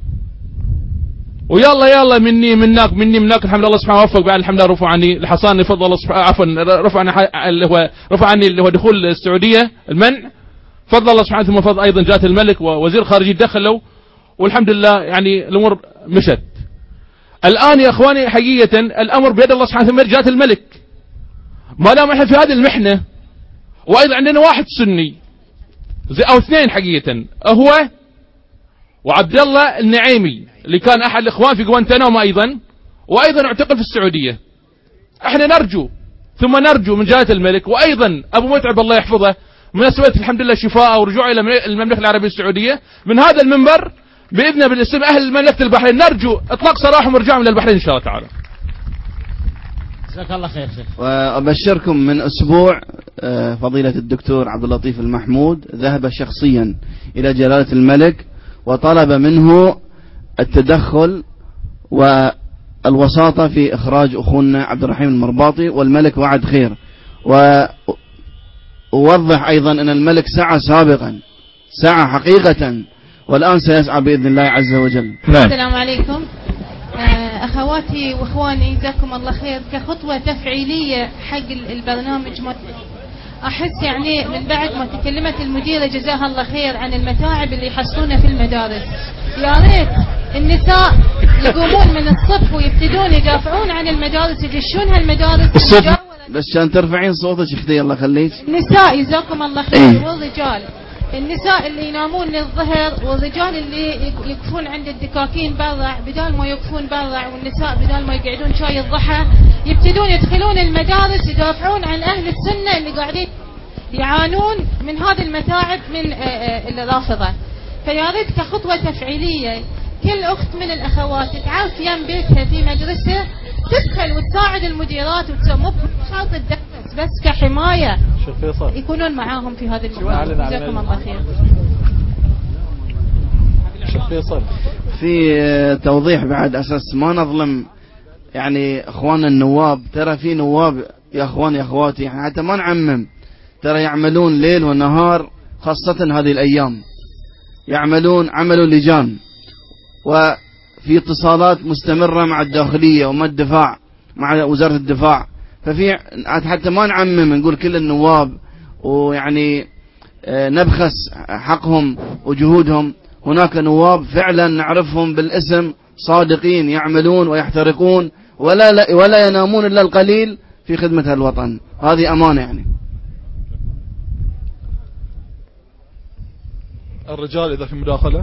ويلا يلا مني منك مني منك الحمد لله سبحانه وفق بعد الحمد لله رفع عني الحصان فضل الله سبحانه عفوا رفع عني اللي هو رفع عني اللي هو دخول السعودية المنع فضل الله سبحانه ثم فضل أيضا جاءت الملك ووزير خارجي دخلوا والحمد لله يعني الأمور مشت. الآن يا إخواني حقيقة الأمر بيد الله سبحانه ثم جاءت الملك. ما دام احنا في هذه المحنة وأيضا عندنا واحد سني زي أو اثنين حقيقة هو وعبد الله النعيمي اللي كان أحد الإخوان في غوانتنامو أيضا وأيضا اعتقل في السعودية. احنا نرجو ثم نرجو من جلالة الملك وأيضا أبو متعب الله يحفظه مناسبة الحمد لله شفاء ورجوع إلى المملكة العربية السعودية من هذا المنبر بإذن بالاسم أهل مملكة البحرين نرجو إطلاق سراحهم ورجوعهم إلى البحرين إن شاء الله تعالى. جزاك الله خير شيخ. وأبشركم من أسبوع فضيلة الدكتور عبد اللطيف المحمود ذهب شخصيا إلى جلالة الملك وطلب منه التدخل والوساطة في إخراج أخونا عبد الرحيم المرباطي، والملك وعد خير. وأوضح أيضا أن الملك سعى سابقا، سعى حقيقة، والآن سيسعى بإذن الله عز وجل. السلام عليكم أخواتي وإخواني، جزاكم الله خير. كخطوة تفعيلية حق البرنامج، أحس يعني من بعد ما تكلمت المديرة جزاها الله خير عن المتاعب اللي يحصلونها في المدارس، يا ريت النساء يقومون من الصف ويبتدون يدافعون عن المدارس، يدشون هالمدارس الصف. بس كان ترفعين صوتك اختي الله يخليك. النساء جزاكم الله خير والرجال، النساء اللي ينامون للظهر والرجال اللي يقفون عند الدكاكين برا، بدال ما يقفون برا، والنساء بدال ما يقعدون شاي الضحى يبتدون يدخلون المدارس يدافعون عن أهل السنة اللي قاعدين يعانون من هذه المتاعب من الرافضة. فيا ريت كخطوة تفعيلية كل أخت من الأخوات تعرف يم بيتها في مدرسة تدخل وتساعد المديرات وتسمو بشرط الدرس، بس كحماية يكونون معاهم في هذا الموضوع. جزاكم الله خير. في توضيح بعد أساس ما نظلم يعني أخواننا النواب، ترى في نواب يا أخوان يا أخواتي يعني حتى ما نعمم، ترى يعملون ليل ونهار، خاصة هذه الأيام يعملون عملوا لجان، وفي اتصالات مستمرة مع الداخلية ومع الدفاع مع وزارة الدفاع. ففي حتى ما نعمم نقول كل النواب ويعني نبخس حقهم وجهودهم. هناك نواب فعلا نعرفهم بالاسم صادقين يعملون ويحترقون ولا ولا ينامون إلا القليل في خدمة الوطن، هذه أمانة يعني. الرجال إذا في مداخلة.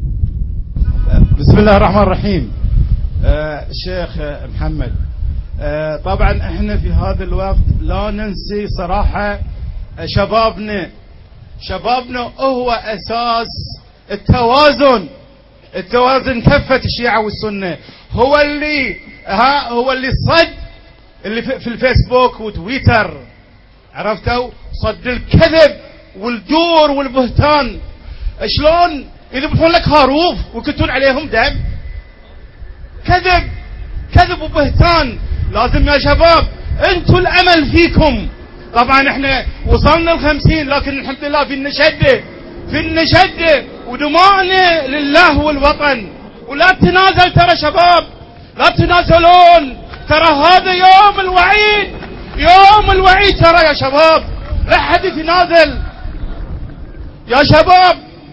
بسم الله الرحمن الرحيم. آه الشيخ محمد، آه طبعا احنا في هذا الوقت لا ننسي صراحة شبابنا، شبابنا هو أساس التوازن، التوازن كفة الشيعة والسنة، هو اللي ها هو اللي صد اللي في الفيسبوك وتويتر، عرفتوا؟ صد الكذب والدور والبهتان. شلون يذبحون لك خروف ويكتون عليهم دم؟ كذب كذب وبهتان. لازم يا شباب انتوا الامل فيكم. طبعا احنا وصلنا الخمسين لكن الحمد لله في النشدة في النشدة ودماءنا لله والوطن. ولا تنازل ترى شباب، لا تنازلون، ترى هذا يوم الوعيد، يوم الوعيد ترى يا شباب، لا حد يتنازل يا شباب.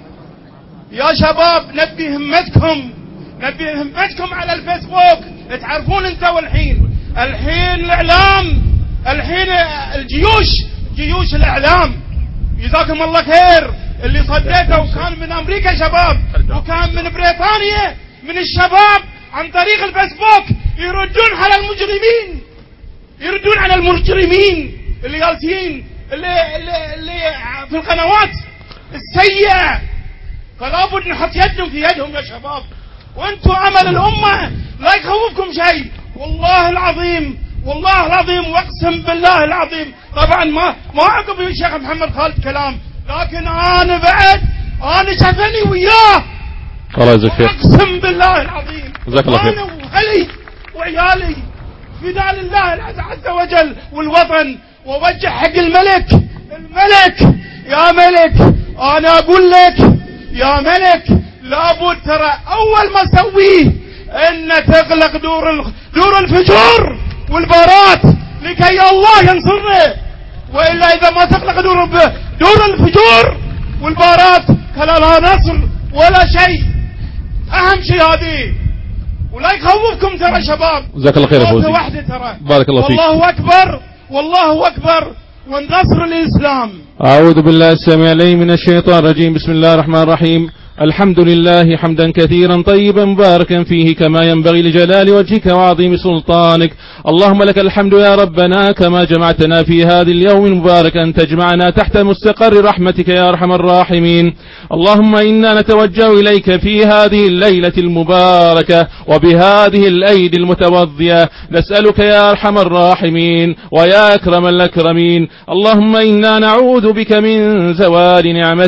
يا شباب نبي همتكم، نبي همتكم على الفيسبوك. تعرفون انتوا الحين الحين الاعلام، الحين الجيوش، جيوش الاعلام جزاكم الله خير اللي صديته، وكان من امريكا شباب، وكان من بريطانيا، من الشباب عن طريق الفيسبوك يردون على المجرمين، يردون على المجرمين اللي جالسين اللي, اللي, اللي في القنوات السيئة. فلا بد نحط يدهم في يدهم يا شباب، وانتم امل الامه، لا يخوفكم شيء والله العظيم، والله العظيم واقسم بالله العظيم. طبعا ما ما عقب الشيخ محمد خالد كلام، لكن انا بعد انا شافني وياه، الله يجزاك خير، اقسم بالله العظيم جزاك الله خير. انا واهلي وعيالي فداء لله عز وجل والوطن. ووجه حق الملك، الملك يا ملك انا اقول لك يا ملك لابد ترى اول ما سويه ان تغلق دور دور الفجور والبارات لكي الله ينصرنا، والا اذا ما تغلق دور دور الفجور والبارات فلا لا نصر ولا شيء. اهم شيء هذه، ولا يخوفكم ترى شباب. جزاك الله خير يا فوزي، واحده ترى. بارك الله فيك. والله اكبر والله اكبر والنصر الاسلام. أعوذ بالله السميع العليم من الشيطان الرجيم. بسم الله الرحمن الرحيم. الحمد لله حمدا كثيرا طيبا مباركا فيه كما ينبغي لجلال وجهك وعظيم سلطانك. اللهم لك الحمد يا ربنا كما جمعتنا في هذا اليوم المبارك أن تجمعنا تحت مستقر رحمتك يا أرحم الراحمين. اللهم إنا نتوجه إليك في هذه الليلة المباركة وبهذه الأيدي المتوضية، نسألك يا أرحم الراحمين ويا أكرم الأكرمين، اللهم إنا نعوذ بك من زوال نعمتك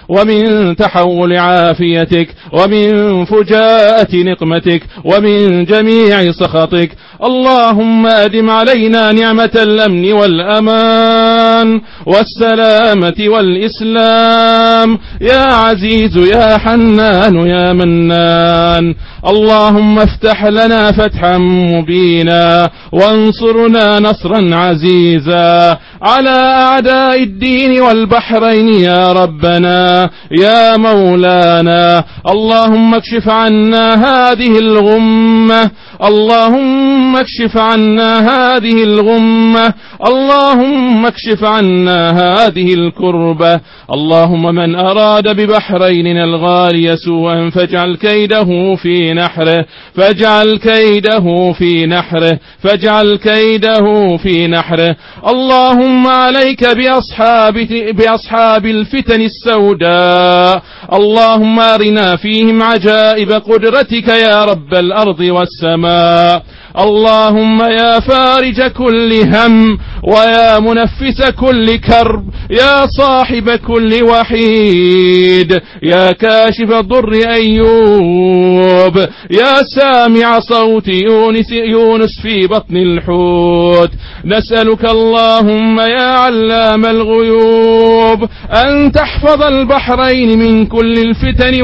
ومن تحول عافيتك ومن فجاءة نقمتك ومن جميع سخطك. اللهم أدم علينا نعمة الأمن والأمان والسلامة والإسلام يا عزيز يا حنان يا منان. اللهم افتح لنا فتحا مبينا وانصرنا نصرا عزيزا على أعداء الدين والبحرين يا ربنا يا مولانا. اللهم اكشف عنا هذه الغمة اللهم اكشف عنا هذه الغمة اللهم اكشف عنا هذه الكربة. اللهم من أراد ببحريننا الغالي سوءا فاجعل كيده في نحره فاجعل كيده في نحره فاجعل كيده في نحره. اللهم عليك بأصحاب, بأصحاب الفتن السوداء. اللهم أرنا فيهم عجائب قدرتك يا رب الأرض والسماء. اللهم يا فارج كل هم ويا منفس كل كرب يا صاحب كل وحيد يا كاشف ضر أيوب يا سامع صوت يونس, يونس في بطن الحوت. نسألك اللهم يا علام الغيوب أن تحفظ البحرين من كل الفتن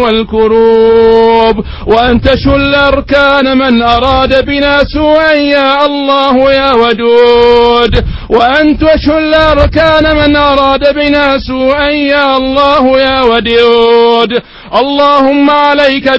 والكروب وأن تشل أركان من أراد بنا سوءا يا الله يا ودود وأن تشل أركان من أراد بنا سوءا يا الله يا ودود. اللهم عليك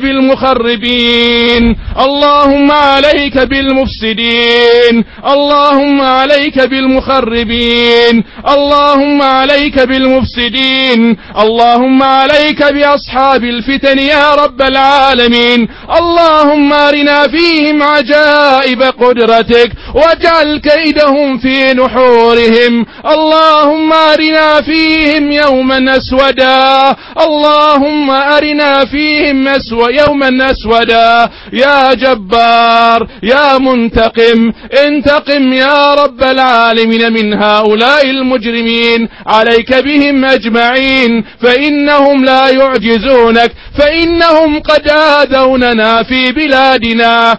بالمخربين اللهم عليك بالمفسدين اللهم عليك بالمخربين اللهم عليك بالمفسدين اللهم عليك بأصحاب الفتن يا رب العالمين. اللهم أرنا فيهم عجائب قدرتك واجعل كيدهم في نحورهم. اللهم أرنا فيهم يوما أسودا اللهم أرنا فيهم أسوأ يوما أسودا يا جبار يا منتقم. انتقم يا رب العالمين من هؤلاء المجرمين عليك بهم أجمعين فإنهم لا يعجزونك فإنهم قد آذوننا في بلادنا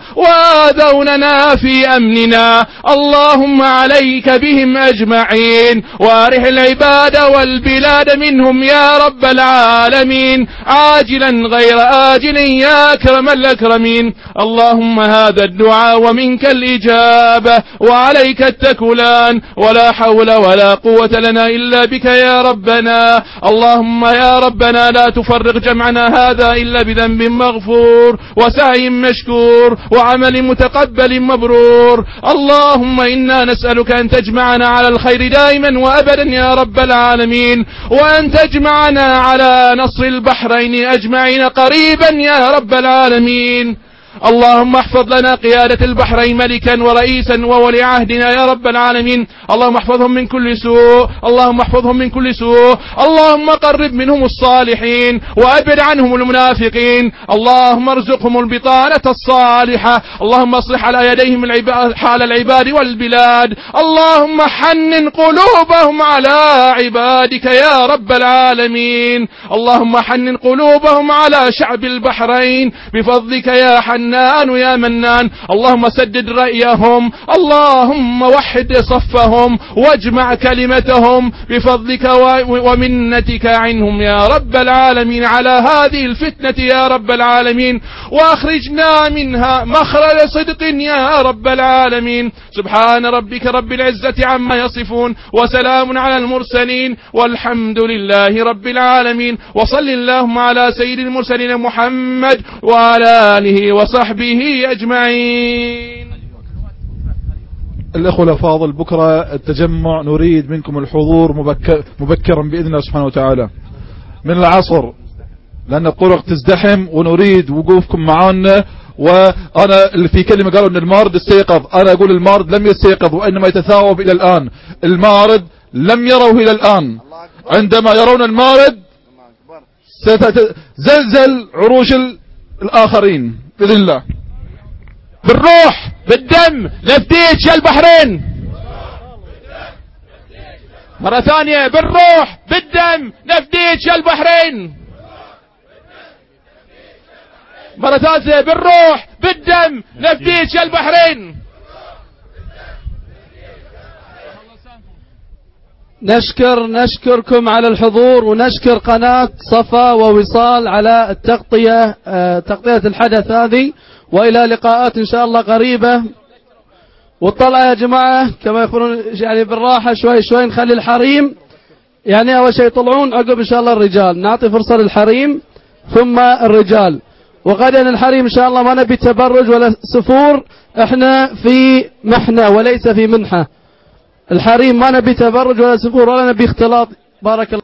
وآذوننا في أمننا. اللهم عليك بهم أجمعين وارح العباد والبلاد منهم يا رب العالمين عاجلا غير آجل يا أكرم الأكرمين. اللهم هذا الدعاء ومنك الإجابة وعليك التكلان ولا حول ولا قوة لنا إلا بك يا ربنا. اللهم يا ربنا لا تفرق جمعنا هذا إلا بذنب مغفور وسعي مشكور وعمل متقبل مبرور. اللهم إنا نسألك أن تجمعنا على الخير دائما وأبدا يا رب العالمين وأن تجمعنا على نصر البحرين أجمعين قريبا يا رب العالمين. اللهم احفظ لنا قيادة البحرين ملكا ورئيسا وولي عهدنا يا رب العالمين. اللهم احفظهم من كل سوء اللهم احفظهم من كل سوء. اللهم قرب منهم الصالحين وأبعد عنهم المنافقين. اللهم ارزقهم البطانة الصالحة. اللهم اصلح على يديهم العباد حال العباد والبلاد. اللهم حنن قلوبهم على عبادك يا رب العالمين. اللهم حنن قلوبهم على شعب البحرين بفضلك يا حنان يا منان. اللهم سدد رأيهم. اللهم وحد صفهم واجمع كلمتهم بفضلك ومنتك عنهم يا رب العالمين على هذه الفتنة يا رب العالمين واخرجنا منها مخرج صدق يا رب العالمين. سبحان ربك رب العزة عما يصفون وسلام على المرسلين والحمد لله رب العالمين. وصل اللهم على سيد المرسلين محمد وعلى آله وصحبه أجمعين. الأخوة الأفاضل بكرة التجمع نريد منكم الحضور مبكر مبكرا بإذن الله سبحانه وتعالى من العصر لأن الطرق تزدحم ونريد وقوفكم معنا. وأنا اللي في كلمة قالوا أن المارد استيقظ أنا أقول المارد لم يستيقظ وإنما يتثاوب إلى الآن. المارد لم يروه إلى الآن. عندما يرون المارد ستزلزل عروش الآخرين بإذن الله. بالروح بالدم نفتيش البحرين مرة ثانية بالروح بالدم نفديك يا البحرين. مرة ثالثة بالروح بالدم نفديك يا البحرين. نشكر نشكركم على الحضور، ونشكر قناة صفا ووصال على التغطية آه تغطية الحدث هذه، وإلى لقاءات إن شاء الله قريبة. والطلعة يا جماعة كما يقولون يعني بالراحة شوي شوي، نخلي الحريم يعني أول شيء يطلعون، عقب إن شاء الله الرجال، نعطي فرصة للحريم ثم الرجال. وغدا الحريم إن شاء الله ما نبي تبرج ولا سفور، احنا في محنة وليس في منحة. الحريم ما نبي تبرج ولا سفور ولا نبي اختلاط. بارك الله.